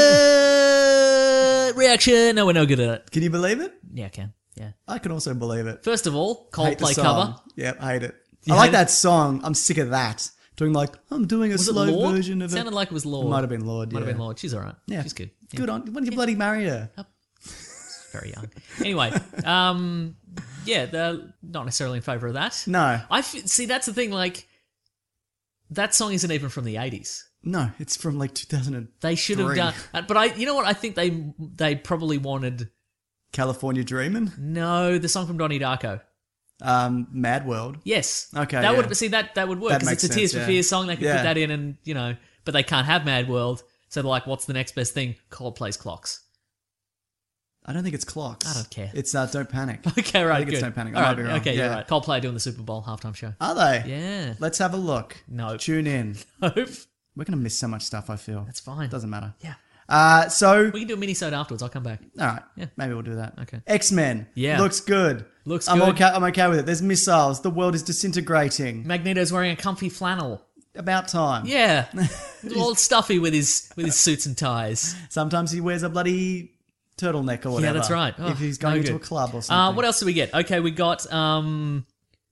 it. Reaction. No, we're no good at it. Can you believe it? Yeah, I can. Yeah. I can also believe it. First of all, Hate the Coldplay song. cover. Yep. Hate it. You I like hate that it? song. I'm sick of that. Doing like I'm doing a Was it slow Lord? version of It it. sounded like it was Lord. It might have been Lord. Might yeah. have been Lord. She's all right. Yeah. She's good. Yeah. Good on. Why did you bloody marry her? Very young. Anyway, um, yeah, they're not necessarily in favour of that. No. I f- see. That's the thing. Like, that song isn't even from the eighties. No, it's from like two thousand. They should have done. uh, But I, you know what? I think they they probably wanted. California Dreamin'. No, the song from Donnie Darko. Um, Mad World. Yes. Okay, That yeah. would see that that would work That because makes it's a Tears sense, for yeah. Fears song. They could Yeah. put that in, and you know, but they can't have Mad World. So they're like, what's the next best thing? Coldplay's Clocks. I don't think it's Clocks. I don't care. It's uh, Don't Panic. Okay, right. I think good. it's Don't Panic. I All might right, be wrong. okay, yeah. you're right. Coldplay doing the Super Bowl halftime show. Are they? Yeah. Let's have a look. No. Tune in. Nope. We're going to miss so much stuff, I feel. That's fine. Doesn't matter. Yeah. Uh, so, We can do a mini-sode afterwards. I'll come back. all right. Yeah. Maybe we'll do that. Okay. X-Men. Yeah. Looks good. Looks I'm good. Okay, I'm okay with it. There's missiles. The world is disintegrating. Magneto's wearing a comfy flannel. About time. Yeah. All stuffy with his with his suits and ties. Sometimes he wears a bloody turtleneck or whatever. Yeah, that's right. Oh, if he's going no into good. a club or something. Uh, what else do we get? Okay, we got um,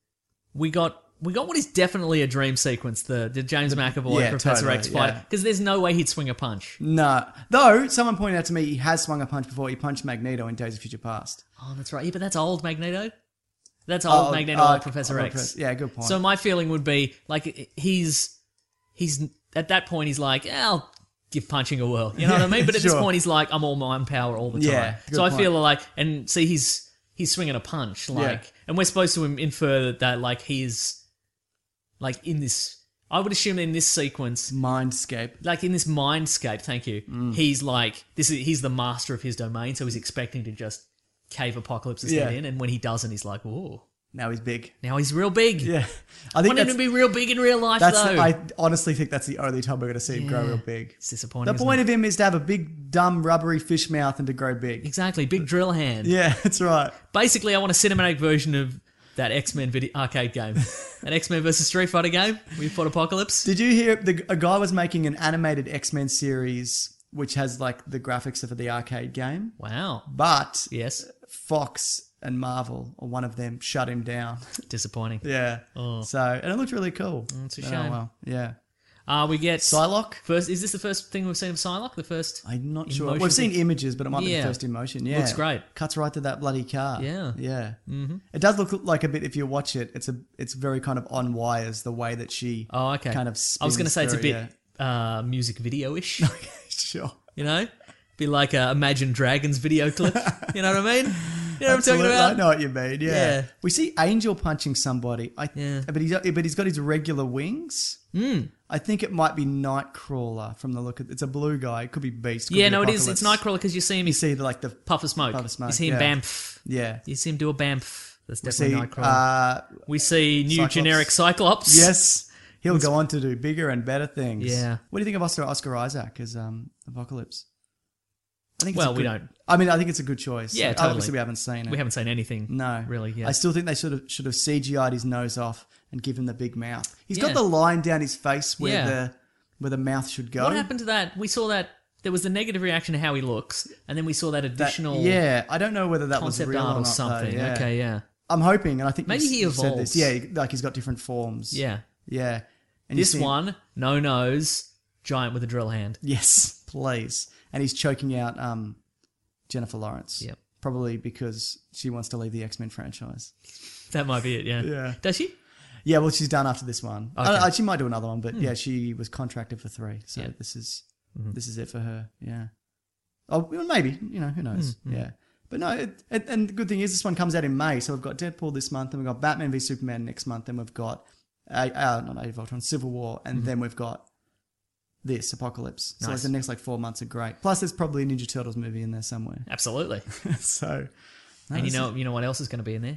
we got we got what is definitely a dream sequence. The the James McAvoy Yeah, Professor totally, X fight yeah. because there's no way he'd swing a punch. No. Though, someone pointed out to me he has swung a punch before. He punched Magneto in Days of Future Past. Oh, that's right. Yeah, but that's old Magneto. That's old Oh, Magneto, oh, old Professor old X. Professor- yeah, good point. So my feeling would be like he's he's at that point he's like, eh, I'll give punching a whirl. You know what I mean? But at this Sure. point he's like, I'm all mind power all the time. Yeah, good so I point. feel like, and see, he's he's swinging a punch, like, Yeah. and we're supposed to infer that, that like he's like in this. I would assume in this sequence, Mindscape. like in this mindscape. Thank you. Mm. He's like this is he's the master of his domain, so he's expecting to just cave Apocalypse's Yeah. head in, and when he doesn't, he's like, whoa. Now he's big. Now he's real big. Yeah. I, I think want him that's, to be real big in real life, that's though. the, I honestly think that's the only time we're going to see him grow Yeah. real big. It's disappointing. The isn't point it? of him is to have a big, dumb, rubbery fish mouth and to grow big. Exactly, big drill hand. Yeah, that's right. Basically, I want a cinematic version of that X-Men video arcade game. An X-Men versus Street Fighter game. We fought Apocalypse. Did you hear the, a guy was making an animated X-Men series which has like the graphics of the arcade game? Wow. But Yes. Fox and Marvel, or one of them, shut him down. Disappointing. Yeah. Oh. So, and it looked really cool. It's a Oh, shame. well, yeah. Uh, we get Psylocke? First, is this the first thing we've seen of Psylocke? The first? I'm not in sure. motion We've seen thing? images, but it might be Yeah. the first in motion. Yeah. Looks great. Cuts right to that bloody car. Yeah. Yeah. Mm-hmm. It does look like a bit, if you watch it, it's a it's very kind of on wires, the way that she Oh, okay. kind of I was going to spins say it's a through, bit uh, music video-ish. yeah. Sure. You know? Be like a Imagine Dragons video clip. You know what I mean? You know what I'm talking Absolutely, about? I know what you mean. Yeah. Yeah. We see Angel punching somebody. I, Yeah. But he's but he's got his regular wings. Mm. I think it might be Nightcrawler from the look of it's a blue guy. It could be Beast. Could Yeah, be no, it is. It's Apocalypse. Nightcrawler because you see him. You He's see the, like the puff of smoke. Puff of smoke, You see him yeah. bamf. yeah. You see him do a bamf. That's We definitely see Nightcrawler. uh, We see new Cyclops. generic Cyclops. yes. He'll go on to do bigger and better things. Yeah. What do you think of Oscar, Oscar Isaac as um, Apocalypse? I think. It's Well, a we good- don't- I mean, I think it's a good choice. Yeah, Like, totally. Obviously, we haven't seen it. We haven't seen anything. No, really. Yeah. I still think they should have should have C G I'd his nose off and give him the big mouth. He's Yeah. got the line down his face where Yeah. the where the mouth should go. What happened to that? We saw that there was the negative reaction to how he looks, and then we saw that That- additional yeah, I don't know whether that was concept real art or or not, something. though, yeah. Okay, yeah, I'm hoping, and I think Maybe you, he you said evolves. this. Yeah, like he's got different forms. yeah. yeah. And you This see- one, no nose, giant with a drill hand. yes, please. And he's choking out um, Jennifer Lawrence. Yep. Probably because she wants to leave the X-Men franchise. That might be it. Yeah. Yeah. Does she? Yeah, well, she's done after this one. Okay. Uh, she might do another one, but yeah, she was contracted for three. So Yeah. this is Mm-hmm. This is it for her. Yeah. Oh, well, maybe. You know, who knows? Mm-hmm. Yeah. But no, it, it, and the good thing is this one comes out in May. So we've got Deadpool this month, and we've got Batman v Superman next month, and we've got, uh, uh, not Age of Ultron, Civil War, and Mm-hmm. then we've got this, Apocalypse. So Nice. like the next like four months are great. Plus there's probably a Ninja Turtles movie in there somewhere. Absolutely. so. no, And you this know, is- you know what else is going to be in there?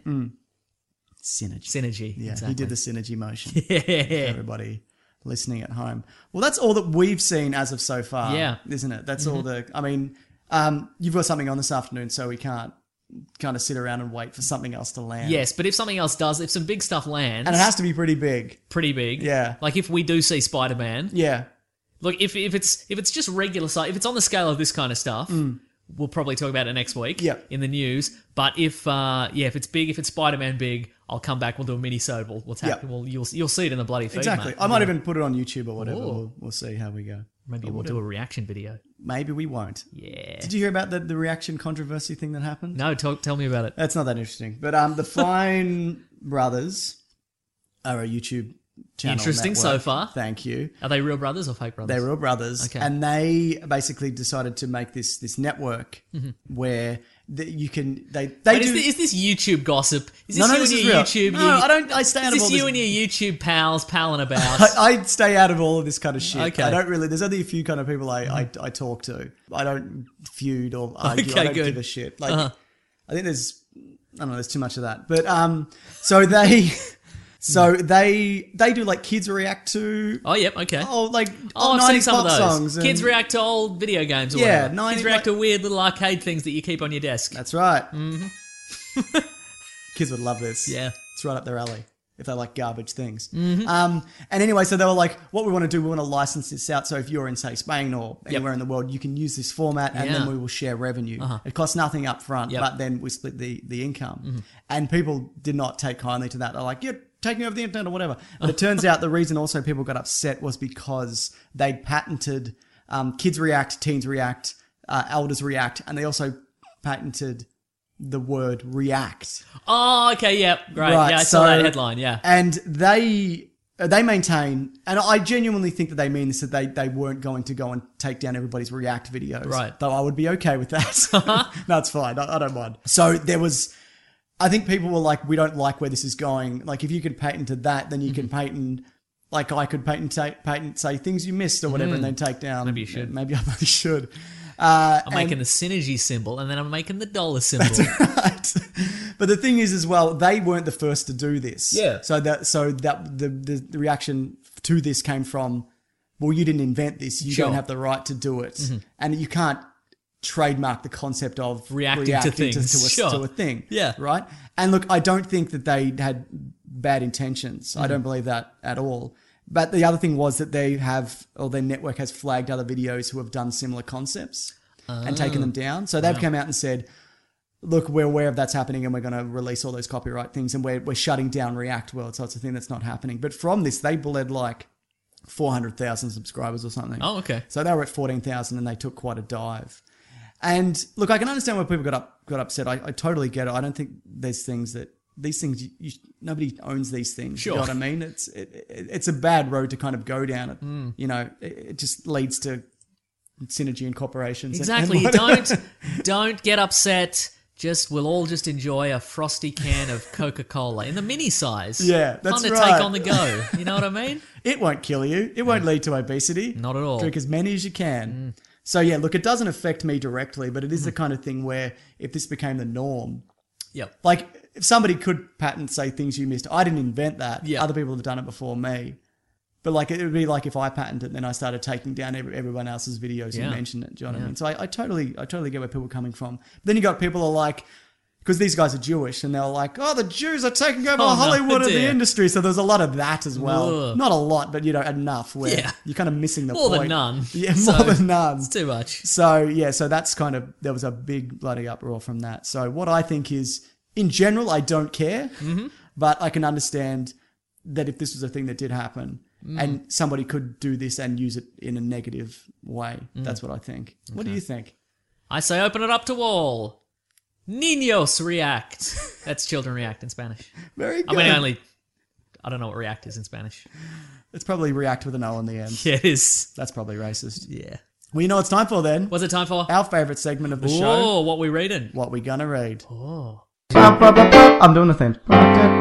Synergy. Synergy. Yeah, exactly. he did the synergy motion. Yeah. For everybody listening at home. Well, that's all that we've seen as of so far. Yeah. Isn't it? That's all the. I mean, um, you've got something on this afternoon, so we can't kind of sit around and wait for something else to land. Yes, but if something else does, if some big stuff lands, and it has to be pretty big. pretty big. Yeah. Like if we do see Spider-Man, Yeah. look, if if it's if it's just regular size, if it's on the scale of this kind of stuff, we'll probably talk about it next week. Mm. Yep. In the news. But if uh, yeah, if it's big, if it's Spider-Man big, I'll come back. We'll do a mini-sode. We'll, we'll tap. Yep. We'll you'll you'll see it in the bloody feed. Exactly. mate. I might even put it on YouTube or whatever. Ooh. We'll, we'll see how we go. Maybe Or we'll whatever. do a reaction video. Maybe we won't. Yeah. Did you hear about the, the reaction controversy thing that happened? No, talk, tell me about it. That's not that interesting. But um, the Fine brothers are a YouTube channel. Interesting network. so far. Thank you. Are they real brothers or fake brothers? They're real brothers, Okay. and they basically decided to make this this network where the, you can they they Wait, do. is, this, is this YouTube gossip? Is this No, no, you this and is your real. YouTube? No, you- I don't- I stay out Is of this all you this- and your YouTube pals palling about? I, I stay out of all of this kind of shit. Okay. I don't really. There's only a few kind of people I, I, I talk to. I don't feud or argue. Okay, I don't good. give a shit. Like Uh-huh. I think there's I don't know. There's too much of that. But um, so they. So they they do like kids react to Oh, yep, okay. oh like Oh, I've seen nineties some of pop those. songs. Kids and- react to old video games or Yeah, whatever. ninety Kids react like- to weird little arcade things that you keep on your desk. That's right. Mm-hmm. Kids would love this. Yeah. It's right up their alley if they like garbage things. Mm-hmm. Um, and anyway, so they were like, what we want to do, we want to license this out. So if you're in, say, Spain or anywhere in the world, you can use this format and then Yeah. we will share revenue. Uh-huh. It costs nothing up front, Yep. but then we split the, the income. Mm-hmm. And people did not take kindly to that. They're like, you're taking over the internet or whatever. But it turns out the reason also people got upset was because they'd patented um, Kids React, Teens React, uh, Elders React, and they also patented the word react. Oh, okay, yep, great. Right, yeah, I saw so- that headline, yeah. And they they maintain, and I genuinely think that they mean this, that they, they weren't going to go and take down everybody's React videos. Right. Though I would be okay with that. No, it's fine. I, I don't mind. So there was, I think people were like, we don't like where this is going. Like if you could patent that, then you can patent, like I could patent, patent say things you missed or whatever and then take down. Maybe you should. Maybe I really should. Uh, I'm and- making the synergy symbol and then I'm making the dollar symbol. right. But the thing is, as well, they weren't the first to do this. Yeah. So that so that the the, the reaction to this came from, well, you didn't invent this. You Sure. don't have the right to do it, and you can't trademark the concept of Reacting to things. to, a, Sure. to a thing. Yeah. Right. And look, I don't think that they had bad intentions. I Mm-hmm. don't believe that at all. But the other thing was that they have, or their network has flagged other videos who have done similar concepts and taken them down. So they've come out and said, look, we're aware of that's happening and we're going to release all those copyright things and we're, we're shutting down React World. So it's a thing that's not happening. But from this, they bled like four hundred thousand subscribers or something. Oh, okay. So they were at fourteen thousand and they took quite a dive. And look, I can understand why people got up, got upset. I, I totally get it. I don't think there's things that, these things, you, you, nobody owns these things. Sure. You know what I mean? It's it, it, it's a bad road to kind of go down. It, Mm. You know, it, it just leads to synergy and corporations. and- Exactly. and You whatever. don't don't get upset. Just we'll all just enjoy a frosty can of Coca-Cola in the mini size. Yeah, that's Fun to right. take on the go. You know what I mean? It won't kill you. It won't lead to obesity. Not at all. Drink as many as you can. So yeah, look, it doesn't affect me directly, but it is the kind of thing where if this became the norm, Yep. like if somebody could patent, say, things you missed. I didn't invent that. Yeah. Other people have done it before me. But like it would be like if I patented it, then I started taking down every, everyone else's videos Yeah. and mentioned it. Do you know what Yeah. I mean? So I, I totally, I totally get where people are coming from. But then you got people who are like, because these guys are Jewish, and they're like, oh, the Jews are taking over Oh, no, Hollywood and the dear. industry. So there's a lot of that as well. Ugh. Not a lot, but you know, enough where Yeah. you're kind of missing the More point. than none. Yeah, So, more than none. It's too much. So yeah, so that's kind of, there was a big bloody uproar from that. So what I think is, in general, I don't care, Mm-hmm. but I can understand that if this was a thing that did happen Mm. and somebody could do this and use it in a negative way, Mm. that's what I think. What do you think? I say open it up to all. Niños react. That's children react in Spanish. Very I good. mean, only I don't know what react is in Spanish. It's probably react with an O on the end. Yeah, it is. That's probably racist. Yeah. Well, you know what it's time for then? What's it time for? Our favourite segment of the show. Oh, what we reading? What we gonna read. Oh. I'm doing the thing. What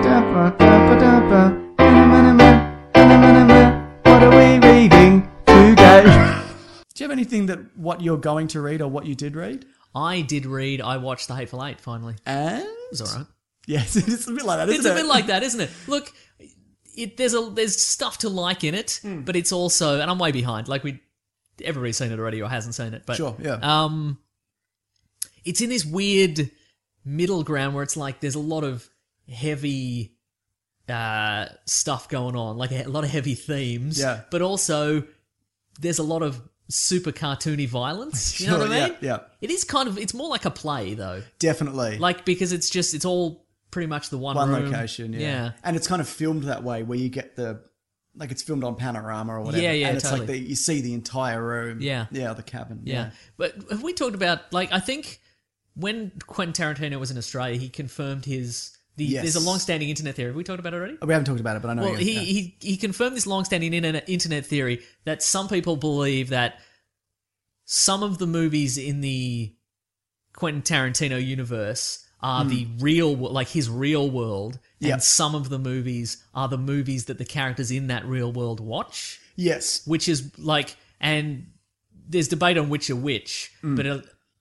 are we reading today? Do you have anything that what you're going to read or what you did read? I did read, I watched The Hateful Eight, finally. And? It was alright. Yes, it's a bit like that, isn't It's it? a bit like that, isn't it? Look, it, there's a there's stuff to like in it, Mm. but it's also, and I'm way behind, like we, everybody's seen it already or hasn't seen it, but Sure, yeah. um, it's in this weird middle ground where it's like there's a lot of heavy uh, stuff going on, like a, a lot of heavy themes, Yeah. but also there's a lot of super cartoony violence. You know Sure, what I mean? yeah, yeah. It is kind of, it's more like a play though. Definitely. Like, because it's just, it's all pretty much the one, One room. location, yeah. Yeah. And it's kind of filmed that way where you get the, like it's filmed on panorama or whatever. Yeah, yeah, And it's totally. like the, you see the entire room. Yeah. Yeah, the cabin. Yeah. Yeah. But have we talked about, like, I think when Quentin Tarantino was in Australia, he confirmed his, the, Yes. there's a long-standing internet theory. Have we talked about it already? We haven't talked about it, but I know. Well, you- he, yeah. he, he confirmed this long-standing internet, internet theory that some people believe that some of the movies in the Quentin Tarantino universe are Hmm. the real, wo- like his real world, and Yep. some of the movies are the movies that the characters in that real world watch. Yes. Which is like, and there's debate on which are which, Mm. but uh,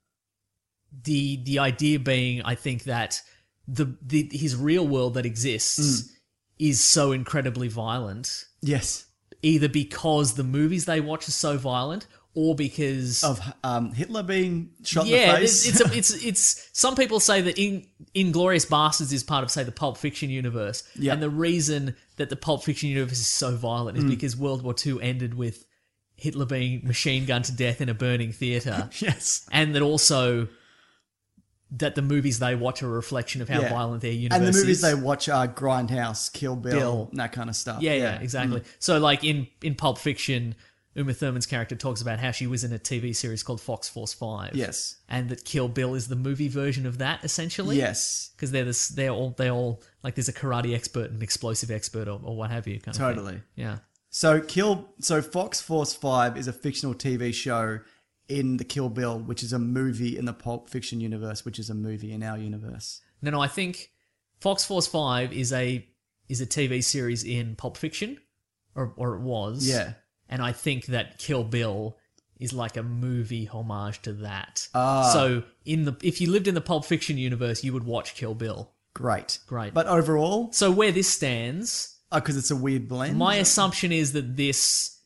the the idea being, I think that the, the his real world that exists Mm. is so incredibly violent, Yes. either because the movies they watch are so violent, or because Of um, Hitler being shot yeah, in the face. it's it's, a, it's it's some people say that in Inglourious Bastards is part of, say, the Pulp Fiction universe, Yep. and the reason that the Pulp Fiction universe is so violent is Mm. because World War Two ended with Hitler being machine gunned to death in a burning theater. Yes, and that also that the movies they watch are a reflection of how Yeah. violent their universe And the movies is. they watch are Grindhouse, Kill Bill, Bill. and that kind of stuff. Yeah, yeah, exactly. Mm. So, like in in Pulp Fiction, Uma Thurman's character talks about how she was in a T V series called Fox Force Five. Yes. and that Kill Bill is the movie version of that, essentially. Yes. because they're this, they're all they all like there's a karate expert and an explosive expert or, or what have you. Kind of Totally. thing. Yeah. So Kill. So Fox Force Five is a fictional T V show in the Kill Bill, which is a movie in the Pulp Fiction universe, which is a movie in our universe. No, no, I think Fox Force Five is a is a T V series in Pulp Fiction, or or it was. Yeah. And I think that Kill Bill is like a movie homage to that. Ah. So in the if you lived in the Pulp Fiction universe, you would watch Kill Bill. Great. Great. But overall, So where this stands, because it's a weird blend. my assumption is that this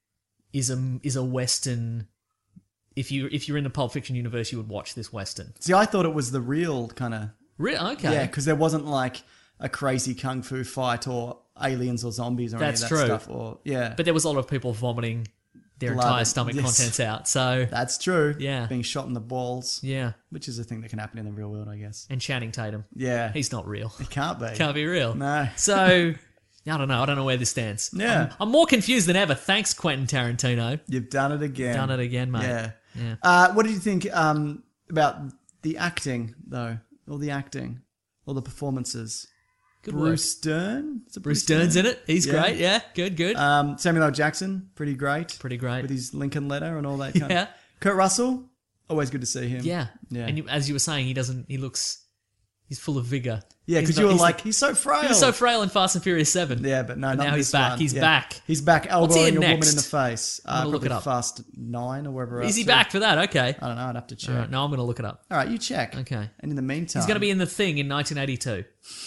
is a is a Western. If you if you're in the Pulp Fiction universe, you would watch this Western. See, I thought it was the real kind of. Re- okay. Yeah, because there wasn't like a crazy kung fu fight or aliens or zombies or That's any of that true. stuff. Or yeah, But there was a lot of people vomiting their Blood. entire stomach Yes. contents out. So that's true. Yeah. being shot in the balls. Yeah. which is a thing that can happen in the real world, I guess. And Channing Tatum. Yeah, He's not real. it can't be. Can't be real. No. So, I don't know. I don't know where this stands. Yeah. I'm, I'm more confused than ever. Thanks, Quentin Tarantino. You've done it again. Done it again, mate. Yeah. Yeah. Uh, what did you think um, about the acting, though? All the acting, all the performances. Good Bruce Dern. Is it Bruce Dern's in it. He's Yeah. great. Yeah. Good, good. Um, Samuel L. Jackson, pretty great. Pretty great. With his Lincoln letter and all that kind Yeah. of. Kurt Russell, always good to see him. yeah. Yeah. And you, as you were saying, he doesn't, he looks, he's full of vigor. Yeah, He's because not- you were he's like, the- he's so frail. He was so frail in Fast and Furious seven. Yeah, but no, But not now in he's this back. one. He's Yeah. back. He's back What's he elbowing in a woman next? in the face. I'm gonna Uh, look probably it up. Fast Nine or wherever else. Is he back for that? Okay. I don't know. I'd have to check. All right, no, I'm going to look it up. All right, you check. Okay. And in the meantime, He's going to be in The Thing in nineteen eighty-two.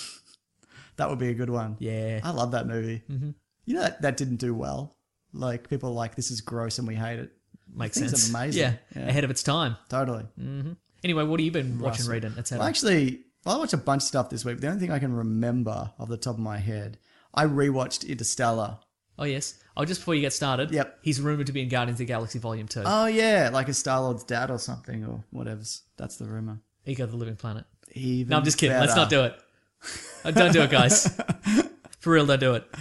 that would be a good one. Yeah. I love that movie. Mm-hmm. You know that that didn't do well. Like people are like, this is gross and we hate it. Makes I think sense. It's amazing. Yeah. Yeah. Ahead of its time. Totally. Mm-hmm. Anyway, what have you been watching, Russell. reading, et cetera? Well, actually, well, I watched a bunch of stuff this week. The only thing I can remember off the top of my head, I rewatched Interstellar. Oh, yes. Oh, just before you get started. Yep. He's rumoured to be in Guardians of the Galaxy Volume two. Oh yeah, like a Star Lord's dad or something or whatever's. That's the rumor. Ego the Living Planet. Even No, I'm just kidding. Let's better. not do it. Uh, don't do it, guys. For real, don't do it.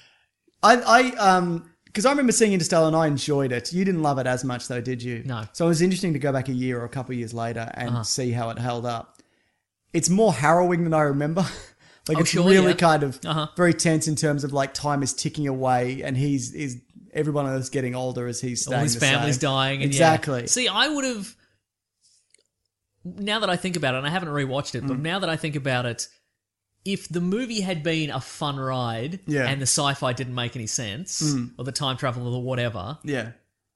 I, I, um, because I remember seeing Interstellar and I enjoyed it. You didn't love it as much though, did you? No. So it was interesting to go back a year or a couple of years later and Uh-huh. see how it held up. It's more harrowing than I remember. like Oh, it's sure, really yeah. kind of Uh-huh. very tense in terms of like time is ticking away and he's is everyone else getting older as he's staying All his the family's same. dying. And Exactly. Yeah. See, I would have. Now that I think about it, and I haven't rewatched it, Mm. but now that I think about it, if the movie had been a fun ride Yeah. and the sci-fi didn't make any sense, Mm. or the time travel or whatever, Yeah.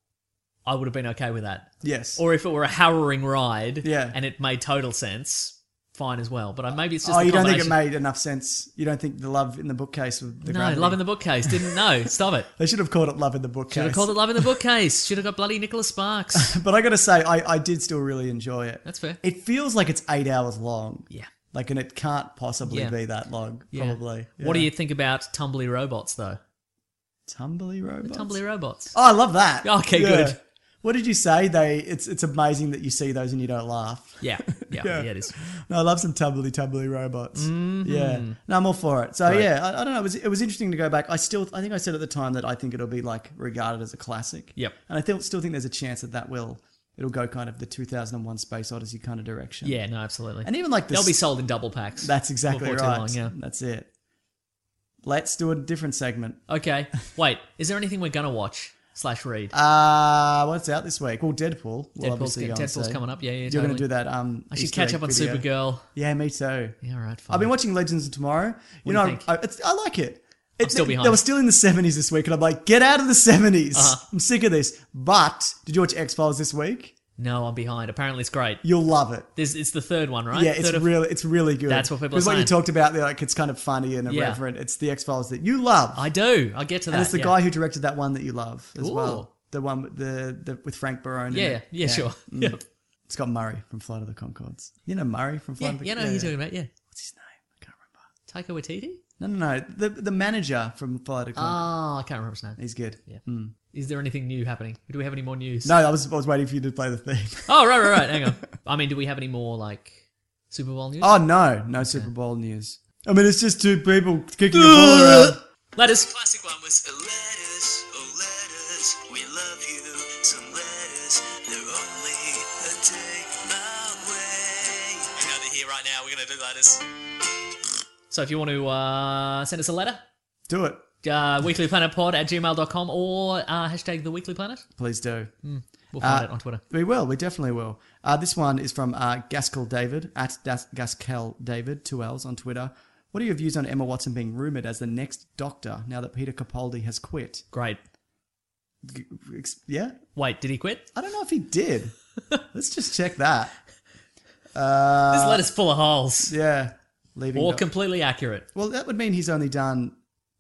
I would have been okay with that. Yes. Or if it were a harrowing ride Yeah. and it made total sense, fine as well. But I- maybe it's just Oh, the you don't think it combination- made enough sense? You don't think the love in the bookcase with the No, gravity? Love in the Bookcase. Didn't know. Stop it. They should have called it Love in the Bookcase. Should have called it Love in the Bookcase. Should have got bloody Nicholas Sparks. But I got to say, I, I did still really enjoy it. That's fair. It feels like it's eight hours long. Yeah. Like, and it can't possibly Yeah. be that long, Yeah. probably. What do Yeah. you think about tumbly robots, though? Tumbly robots? Tumbly robots. Oh, I love that. Okay, good. What did you say? They it's it's amazing that you see those and you don't laugh. Yeah, yeah, yeah, it is. No, I love some tumbly tumbly robots. Mhm. Yeah, no, I'm all for it. So Right. yeah, I, I don't know. It was it was interesting to go back. I still I think I said at the time that I think it'll be like regarded as a classic. Yep. And I still still think there's a chance that that will it'll go kind of the two thousand one Space Odyssey kind of direction. Yeah, no, absolutely. And even like the they'll be sold in double packs. That's exactly before right. Too long, yeah. That's it. Let's do a different segment. Okay. Wait, is there anything we're gonna watch slash read? Uh what's out this week? Well, Deadpool. We'll Deadpool's, obviously go and Deadpool's see. coming up. Yeah, yeah. You're totally. going to do that. Um, I should Easter catch egg up on video. Supergirl. Yeah, me too. Yeah, all right. Fine. I've been watching Legends of Tomorrow. You What do know, you think? I, it's, I like it. I'm It- still they- behind. They were still in the seventies this week, and I'm like, get out of the seventies. Uh-huh. I'm sick of this. But did you watch X Files this week? No, I'm behind. Apparently, it's great. You'll love it. There's, it's the third one, right? Yeah, it's Third of- really, it's really good. That's what people are Because what you saying. talked about, they're like it's kind of funny and Yeah. irreverent. It's the X Files that you love, I do. I'll get to that. and it's the yeah. guy who directed that one that you love as Ooh. well. The one with the, the with Frank Barone. in Yeah, it. yeah, sure. Mm. Yep. It's got Murray from Flight of the Conchords. You know Murray from Flight Yeah, of the yeah, no, he's talking about, yeah. What's his name? I can't remember. Taika Waititi? No, no, no. The the manager from Flight of the Conchords. Oh, I can't remember his name. He's good. Yeah. Mm. Is there anything new happening? Do we have any more news? No, I was I was waiting for you to play the theme. Oh, right, right, right. Hang on. I mean, do we have any more, like, Super Bowl news? Oh no, no Super Bowl news. I mean, it's just two people kicking a ball around. Letters. Classic one was letters, oh letters, we love you. Some letters, they're only a day away. Hang on, they're here right now. We're gonna do letters. So if you want to uh, send us a letter, Do it, uh, weeklyplanetpod at gmail dot com or uh, hashtag the Weekly Planet. please do. We'll find Uh, it on Twitter. We will. We definitely will. Uh, this one is from uh, Gaskell David at Das- Gaskell David, two L's on Twitter. What are your views on Emma Watson being rumoured as the next Doctor now that Peter Capaldi has quit? Great. G- ex- Yeah? Wait, did he quit? I don't know if he did. Let's just check that. Uh, This letter's full of holes. Yeah. Leaving Or Doc- completely accurate. Well, that would mean he's only done.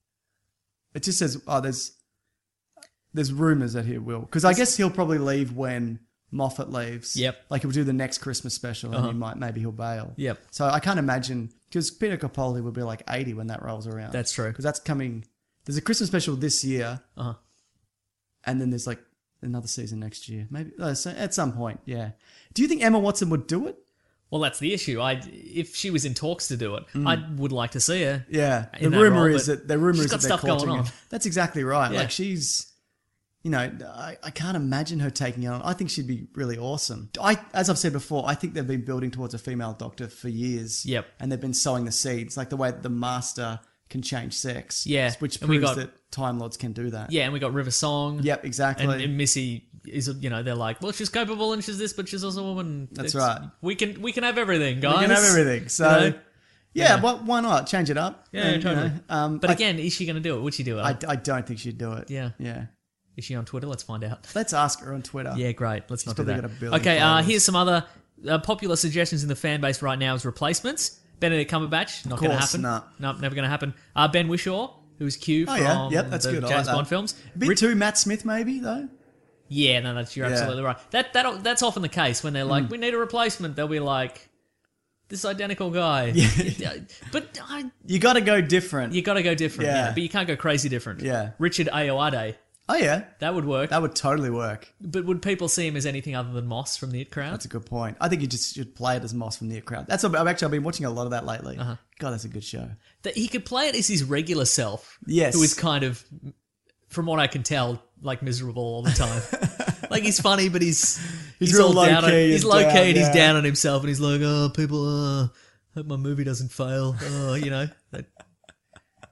It just says, oh, there's there's rumours that he will. Because I guess he'll probably leave when Moffat leaves. Yep. Like he'll do the next Christmas special and Uh-huh. he might, maybe he'll bail. Yep. So I can't imagine, because Peter Capaldi will be like eighty when that rolls around. That's true. Because that's coming, there's a Christmas special this year, Uh-huh. and then there's like another season next year. Maybe, uh, so at some point, yeah. Do you think Emma Watson would do it? Well, that's the issue. I, if she was in talks to do it, I would like to see her. Yeah, the in that rumor role, is but that the rumor she's is got that they're stuff going courting on. her. That's exactly right. Yeah. Like she's, you know, I, I can't imagine her taking it on. I think she'd be really awesome. I, as I've said before, I think they've been building towards a female Doctor for years. Yep. and they've been sowing the seeds, like the way that the Master can change sex. Yeah, which and we proves got- that Time Lords can do that. Yeah, and we got River Song. Yep, exactly. And, and Missy is, you know, they're like, well, she's capable and she's this, but she's also a woman. That's It's- right. We can we can have everything, guys. We can have everything. So, You know? yeah, Yeah. Why, why not change it up? Yeah, And, you totally. know, um, but I- again, is she going to do it? Would she do it? I, I don't think she'd do it. Yeah. yeah. Is she on Twitter? Let's find out. Let's ask her on Twitter. Yeah, great. Let's not do probably that. got a billion Okay, uh, followers. here's some other uh, popular suggestions in the fan base right now as replacements. Benedict Cumberbatch, not going to course, happen. nah. No, never going to happen. Uh, Ben Whishaw, who's Q Oh from yeah, yep, that's the good. I James like that. Bond films. A bit Rich- too Matt Smith, maybe though. Yeah, no, that's you're Yeah. absolutely right. That that that's often the case when they're like, Mm. we need a replacement. They'll be like, this identical guy. Yeah. But I, You got to go different. you got to go different. Yeah. Yeah. but you can't go crazy different. Yeah. Richard Ayoade, Oh yeah, that would work. that would totally work. But would people see him as anything other than Moss from the It Crowd? That's a good point. I think you just should play it as Moss from the It Crowd. That's what, I've actually I've been watching a lot of that lately. Uh-huh. God, that's a good show. That he could play it as his regular self. Yes. Who is kind of, from what I can tell, like miserable all the time. Like he's funny, but he's He's he's, real all down. On, low-key he's and low key down, and he's yeah. down on himself, and he's like, oh, people, uh, hope my movie doesn't fail. Oh, you know. That,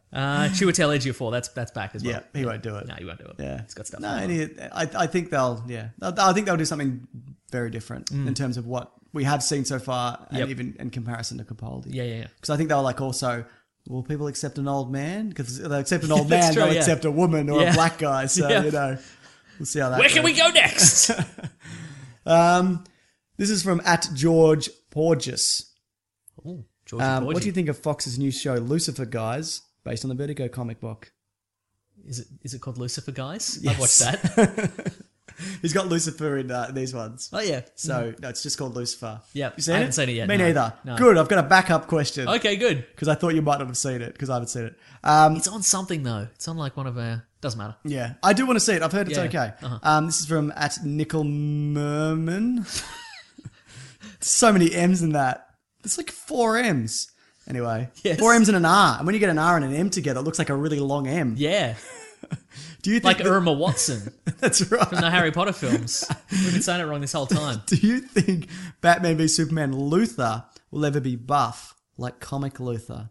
Uh, Chiwetel Ejiofor, that's that's back as well. Yeah, he won't do it. No, he won't do it. Yeah, He's got stuff. No, on and he, I, I think they'll. Yeah, I think they'll do something very different in terms of what we have seen so far, and Yep. even in comparison to Capaldi. Yeah, yeah, yeah. Because I think they'll like also. Will people accept an old man? Because if they accept an old That's man, true, they'll yeah. accept a woman or Yeah. a black guy. So Yeah. you know, we'll see how that. Where can we goes. go next? Um, this is from at George Porges. Ooh, Georgie Um, Porgy. what do you think of Fox's new show Lucifer, guys, based on the Vertigo comic book? Is it is it called Lucifer, guys? Yes. I've watched that. He's got Lucifer in uh, these ones. Oh yeah. So no, it's just called Lucifer. Yeah, you seen I it? haven't seen it yet, Me no. neither. No. Good. I've got a backup question. Okay, good. Because I thought you might not have seen it because I haven't seen it. Um, It's on something though. It's on like one of our. Doesn't matter. yeah, I do want to see it. I've heard it's Yeah. okay. Uh-huh. Um, this is from at Nickel Merman. So many M's in that. It's like four M's. Anyway, Yes. four M's and an R. And when you get an R and an M together, it looks like a really long M. Yeah, Do you think like that- Irma Watson that's right? from the Harry Potter films. We've been saying it wrong this whole time. Do you think Batman v Superman Luthor will ever be buff like comic Luthor?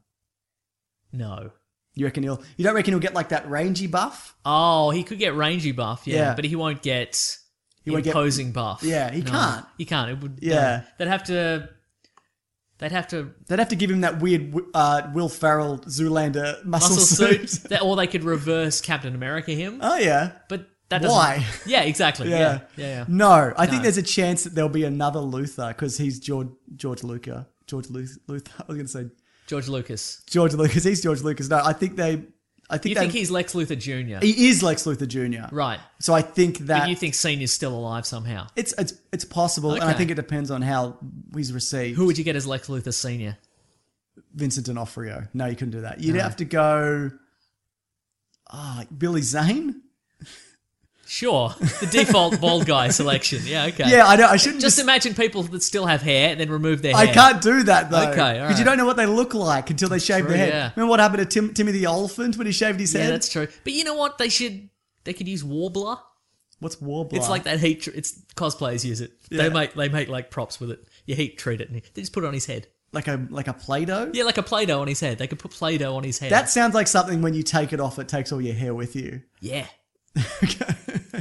No. You reckon he'll? You don't reckon he'll get like that rangy buff? Oh, he could get rangy buff, yeah, Yeah. but he won't get He won't get- imposing buff. Yeah, he No, can't. He can't. It would. Yeah. no. they'd have to. They'd have to They'd have to give him that weird uh, Will Ferrell Zoolander muscle, muscle suit. suit, that, or they could reverse Captain America him. Oh yeah, But that doesn't. Why? Yeah, exactly. yeah. Yeah, yeah, yeah. No, I think No. there's a chance that there'll be another Luthor because he's George George Lucas. George Luth- Luthor. I was going to say George Lucas. George Lucas. He's George Lucas. No, I think they. I think You they, think he's Lex Luthor Junior? he is Lex Luthor Junior Right. So I think that But you think Senior's still alive somehow? it's it's it's possible, and I Okay. think it depends on how he's received. Who would you get as Lex Luthor Senior? Vincent D'Onofrio. No, you couldn't do that. You'd have to go. Ah, like Billy Zane. Sure. The default bald guy selection. Yeah, okay. Yeah, I know. I shouldn't Just just. imagine people that still have hair and then remove their I hair. can't do that though. Okay, all Because right. you don't know what they look like until they shave true, their head. yeah. Remember what happened to Tim, Timmy the Elephant when he shaved his Yeah, head? that's true. But you know what? They should. They could use Warbler. What's Warbler? It's like that heat. Tr- it's cosplayers use it. Yeah. They make they make like props with it. You heat treat it, and they just put it on his head. like a like a Play-Doh. Yeah, like a Play-Doh on his head. They could put Play-Doh on his head. That sounds like something when you take it off, it takes all your hair with you. yeah. Okay.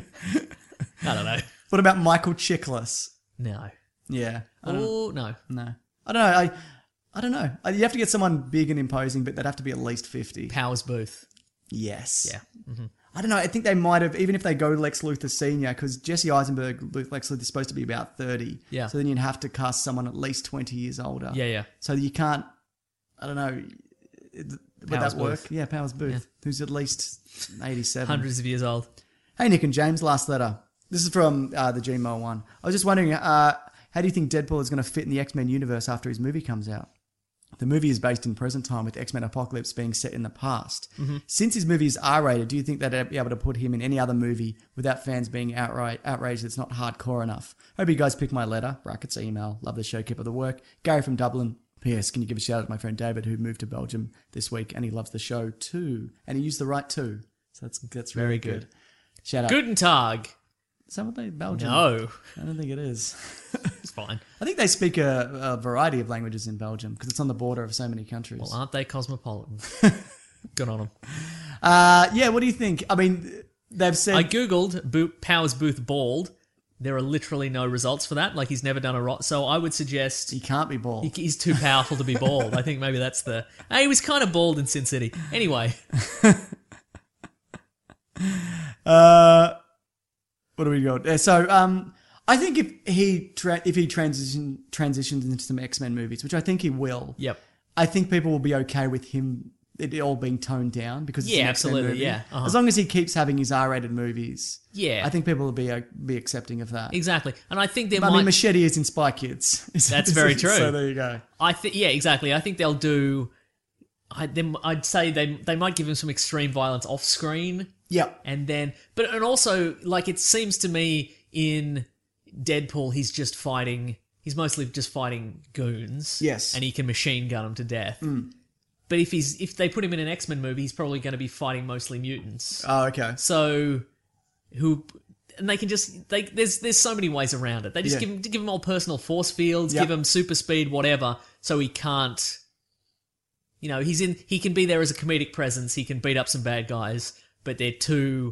I don't know. What about Michael Chiklis? No. Yeah. I don't- Oh no. no. I don't know. I I don't know. You have to get someone big and imposing, but they'd have to be at least fifty. Powers Booth. Yes. Yeah. Mm-hmm. I don't know. I think they might have, even if they go Lex Luthor Senior, because Jesse Eisenberg, Lex Luthor, is supposed to be about thirty. Yeah. So then you'd have to cast someone at least twenty years older. Yeah, yeah. So you can't, I don't know, would Powers that work? Booth. Yeah, Powers Booth, who's at least eighty-seven. Hundreds of years old. Hey, Nick and James, last letter. This is from uh, the G M O one. I was just wondering, uh, how do you think Deadpool is going to fit in the X-Men universe after his movie comes out? The movie is based in present time with X-Men Apocalypse being set in the past. Mm-hmm. Since his movie is R-rated, do you think they'd be able to put him in any other movie without fans being outright outraged it's not hardcore enough? Hope you guys pick my letter, brackets email. Love the show, keep up the work. Gary from Dublin. P S. Can you give a shout out to my friend David who moved to Belgium this week and he loves the show too. And he used the right too. So that's that's really Very good. good. Shout out. Guten Tag. Is that what they Belgium? No. I don't think it is. It's fine. I think they speak a, a variety of languages in Belgium because it's on the border of so many countries. Well, aren't they cosmopolitan? Good on them. Uh, yeah, what do you think? I mean, they've said... I googled Bo- Powers Booth bald. There are literally no results for that. Like he's never done a rot. So I would suggest he can't be bald. he- he's too powerful to be bald. I think maybe that's the. Hey, he was kind of bald in Sin City. Anyway, Uh, what do we got? Uh, So, um, I think if he tra- if he transition transitions into some X-Men movies, which I think he will, yep. I think people will be okay with him it all being toned down because it's Yeah, an X-Men absolutely, movie. yeah, uh-huh. As long as he keeps having his R-rated movies, Yeah. I think people will be uh, be accepting of that. Exactly, and I think there But, might. I mean, Machete is in Spy Kids. That's very true. So there you go. I think yeah, exactly. I think they'll do. I them I'd say they they might give him some extreme violence off screen. Yep. And then, but and also like it seems to me in Deadpool he's just fighting. He's mostly just fighting goons. Yes. And he can machine gun them to death. But if he's if they put him in an X-Men movie, he's probably going to be fighting mostly mutants. Oh, okay. So who and they can just they there's there's so many ways around it. They just Yeah. give him give him all personal force fields, Yep. give him super speed, whatever, so he can't You know, he's in. He can be there as a comedic presence. He can beat up some bad guys, but they're too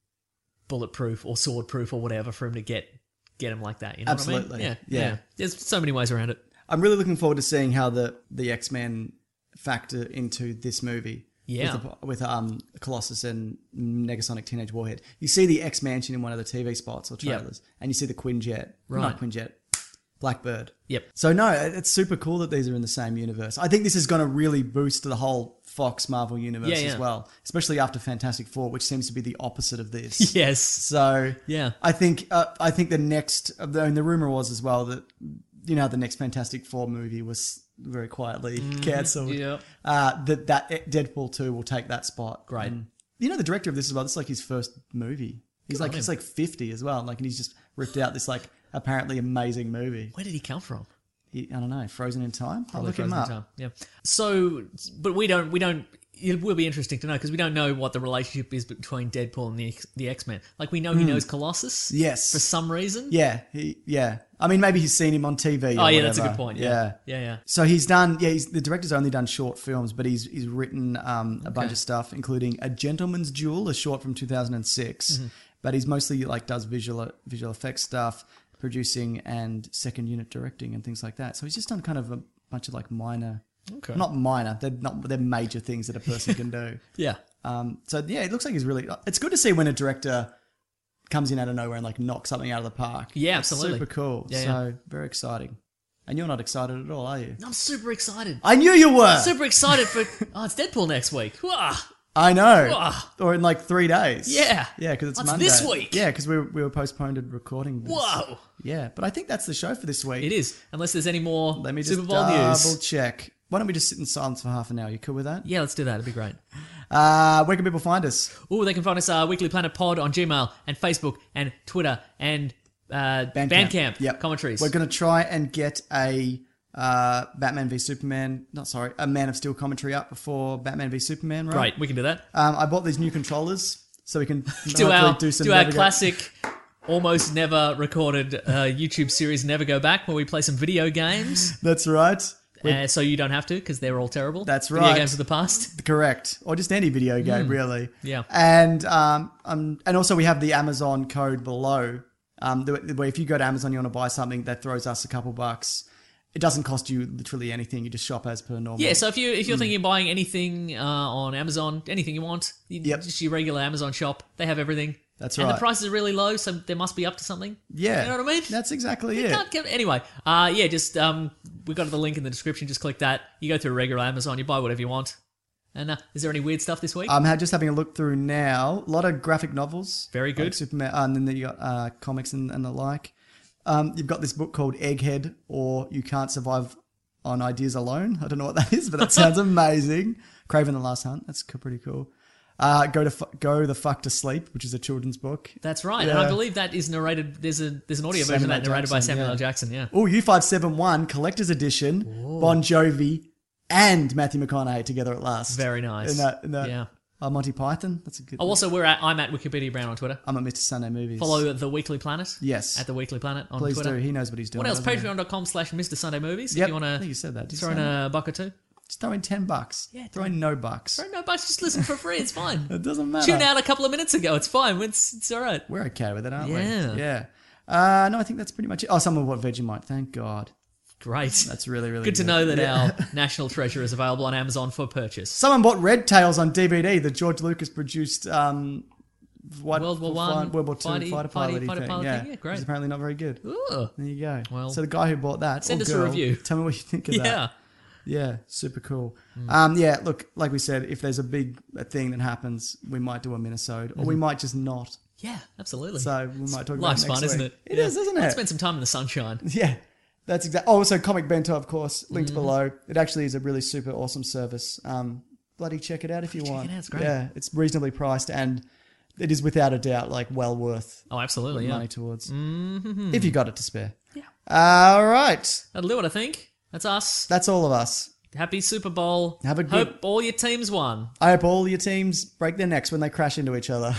bulletproof or swordproof or whatever for him to get get him like that. You know Absolutely. what I mean? Yeah. yeah. There's so many ways around it. I'm really looking forward to seeing how the, the X-Men factor into this movie. Yeah. With, the, with um, Colossus and Negasonic Teenage Warhead. You see the X-Mansion in one of the T V spots or trailers, yep. and you see the Quinjet. Right. Not Quinjet. Blackbird. Yep. So no, it's super cool that these are in the same universe. I think this is going to really boost the whole Fox Marvel universe yeah, yeah. as well, especially after Fantastic Four, which seems to be the opposite of this. Yes. So yeah, I think uh, I think the next, I mean, the rumor was as well that you know the next Fantastic Four movie was very quietly mm, cancelled. Yeah. Uh, that that Deadpool two will take that spot. Great. And, you know the director of this as well. This is like his first movie. He's Good like he's like fifty as well. Like and he's just ripped out this like apparently amazing movie. Where did he come from? He, I don't know. Frozen in Time. I'll Probably look him Frozen up. in Time. Yeah. So, but we don't. We don't. It will be interesting to know because we don't know what the relationship is between Deadpool and the the X-Men. Like we know he knows Colossus. Yes. For some reason. Yeah. He. Yeah. I mean, maybe he's seen him on T V. Or oh yeah, whatever. that's a good point. Yeah. Yeah. Yeah. Yeah. So he's done. Yeah. He's, the director's only done short films, but he's he's written um, a okay. bunch of stuff, including A Gentleman's Duel, a short from two thousand six. Mm-hmm. But he's mostly like does visual visual effects stuff, producing and second unit directing and things like that. So he's just done kind of a bunch of like minor, okay. not minor, they're not they're major things that a person can do. Yeah. Um. So yeah, it looks like he's really. It's good to see when a director comes in out of nowhere and like knocks something out of the park. Yeah, it's absolutely. Super cool. Yeah, so yeah. very exciting. And you're not excited at all, are you? I'm super excited. I knew you were. Super excited for. Oh, it's Deadpool next week. Wah. I know. Whoa. Or in like three days. Yeah. Yeah, because it's What's Monday. this week? Yeah, because we were, we were postponed and recording this. Whoa. Yeah, but I think that's the show for this week. It is, unless there's any more Let me just Super Bowl double news. check. Why don't we just sit in silence for half an hour? You cool with that? Yeah, let's do that. It'd be great. Uh, where can people find us? Oh, they can find us uh, Weekly Planet Pod on Gmail and Facebook and Twitter and uh, Bandcamp. Bandcamp Yep. commentaries. We're going to try and get a uh, Batman v Superman, not sorry, a Man of Steel commentary up before Batman v Superman, right? Right, we can do that. Um, I bought these new controllers so we can do our, do, some do our navigate- classic, almost never recorded uh, YouTube series Never Go Back, where we play some video games. That's right. Uh, so you don't have to, because they're all terrible. That's Video right. games of the past. Correct. Or just any video game, really. Yeah. And um, um, and also we have the Amazon code below. Um, the, where if you go to Amazon, you want to buy something, that throws us a couple bucks. It doesn't cost you literally anything. You just shop as per normal. Yeah, so if, you, if you're thinking of buying anything uh, on Amazon, anything you want, you, Yep. just your regular Amazon shop, they have everything. That's and right. And the prices are really low, so they must be up to something. Yeah. You know what I mean? That's exactly You it. can't get, anyway, uh, yeah, just um, we've got the link in the description. Just click that. You go through regular Amazon, you buy whatever you want. And uh, is there any weird stuff this week? I'm ha- just having a look through now. A lot of graphic novels. Very good. Like Superman, uh, and then you got uh, comics and, and the like. Um, you've got this book called Egghead, or You Can't Survive on Ideas Alone. I don't know what that is, but that sounds amazing. Craven the Last Hunt. That's co- pretty cool. Uh, go to fu- go the fuck to sleep, which is a children's book. That's right, Yeah. and I believe that is narrated. There's a there's an audio version Samuel of that narrated by Jackson, Samuel yeah. L. Jackson. Yeah. Oh, U five seventy-one Collector's Edition, Bon Jovi and Matthew McConaughey together at last. Very nice. In that, in that, Yeah. uh, Monty Python. That's a good. Oh, also we're at I'm at Wikipedia Brown on Twitter. I'm at Mister Sunday Movies. Follow the Weekly Planet. Yes. At the Weekly Planet on Please Twitter. do. He knows what he's doing. What else? doesn't he? Patreon.com slash Mister Sunday Movies. Yep. If you want I to think you said that. Did you throw say in that? a buck or two. Just throw in ten bucks. Yeah, throw in no bucks. Throw no bucks. Just listen for free. It's fine. It doesn't matter. Tune out a couple of minutes ago. It's fine. It's, it's all right. We're okay with it, aren't Yeah. we? Yeah. Uh, no, I think that's pretty much it. Oh, some of what Vegemite. Thank God. Great. That's really, really Good good. to know that Yeah. our national treasure is available on Amazon for purchase. Someone bought Red Tails on D V D, the George Lucas produced um, what, World War fi- One, World War Two fighty- fighter fighty- pilot fighter thing. pilot yeah. thing, yeah, great. It's apparently not very good. Ooh. There you go. Well, so the guy who bought that, send or us a girl, review. Tell me what you think of Yeah. that. Yeah, super cool. Um, yeah, look, like we said, if there's a big thing that happens, we might do a minisode, or we might just not. Yeah, absolutely. So we might talk Life's about it next fun, isn't week. it? It Yeah. is, isn't Let's it? spend some time in the sunshine. Yeah, that's exactly. Oh, so Comic Bento, of course, linked Mm-hmm. below. It actually is a really super awesome service. Um, bloody check it out if you want. it out, it's great. Yeah, it's reasonably priced and it is without a doubt like well worth Oh, absolutely. putting Yeah. money towards Mm-hmm. if you got it to spare. Yeah. All right, That'll do it, I think. That's us. that's all of us. Happy Super Bowl. Have a good- Hope all your teams won. I hope all your teams break their necks when they crash into each other.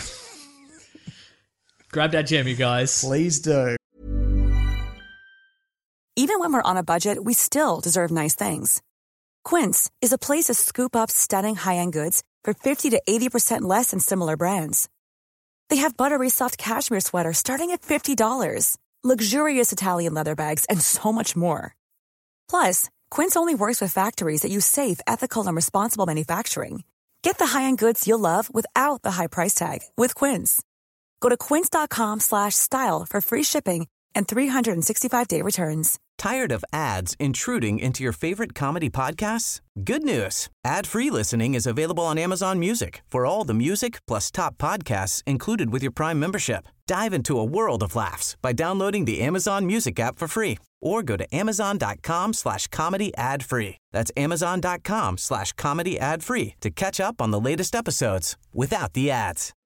Grab that gem, you guys. Please do. Even when we're on a budget, we still deserve nice things. Quince is a place to scoop up stunning high-end goods for fifty to eighty percent less than similar brands. They have buttery soft cashmere sweaters starting at fifty dollars, luxurious Italian leather bags, and so much more. Plus, Quince only works with factories that use safe, ethical, and responsible manufacturing. Get the high-end goods you'll love without the high price tag with Quince. Go to quince.com slash style for free shipping and three sixty-five day returns. Tired of ads intruding into your favorite comedy podcasts? Good news. Ad-free listening is available on Amazon Music for all the music plus top podcasts included with your Prime membership. Dive into a world of laughs by downloading the Amazon Music app for free or go to amazon.com slash comedy ad free. That's amazon.com slash comedy ad free to catch up on the latest episodes without the ads.